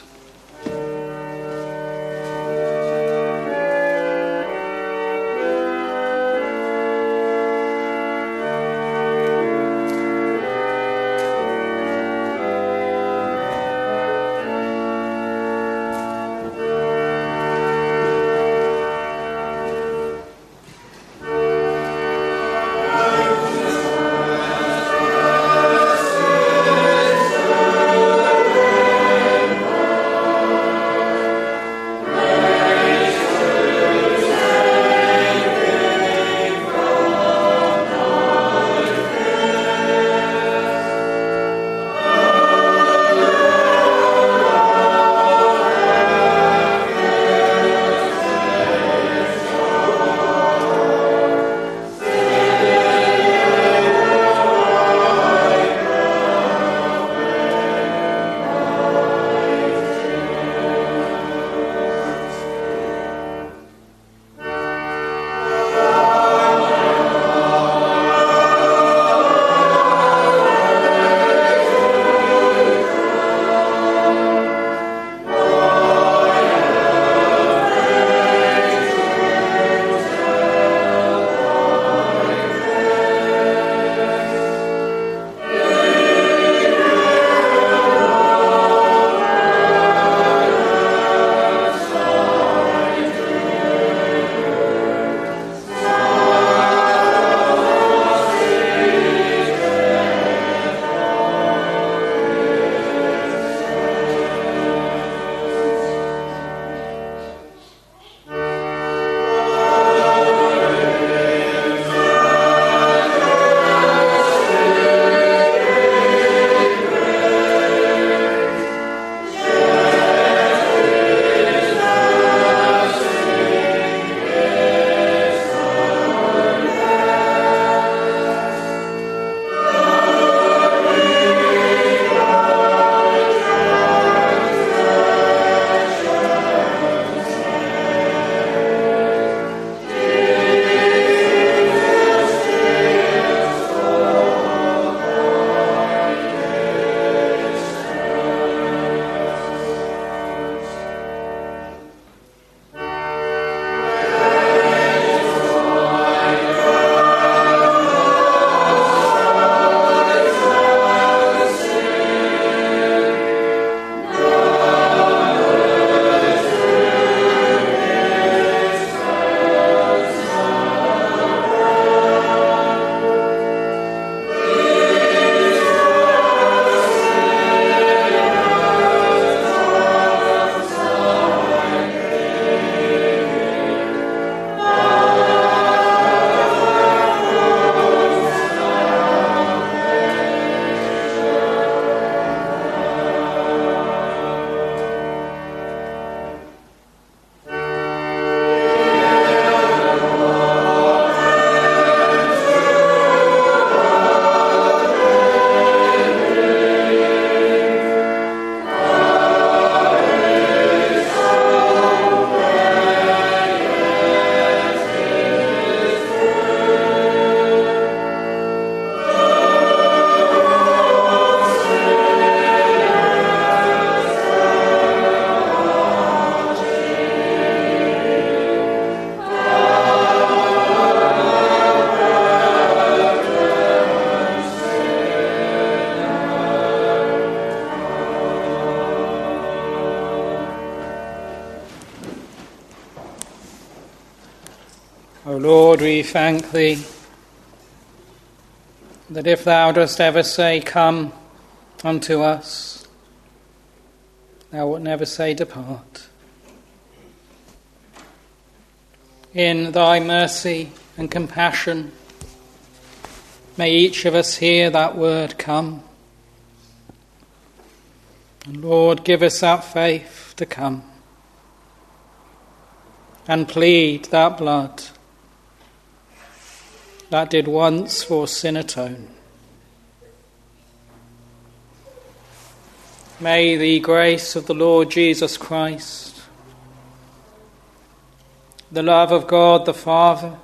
O Lord, we thank thee that if thou dost ever say, "Come unto us," thou wilt never say, "Depart." In thy mercy and compassion, may each of us hear that word, "Come." And Lord, give us that faith to come and plead that blood that did once for sin atone. May the grace of the Lord Jesus Christ, the love of God the Father,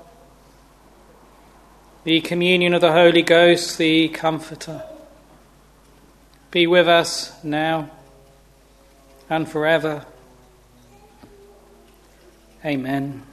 the communion of the Holy Ghost, the Comforter, be with us now and forever. Amen.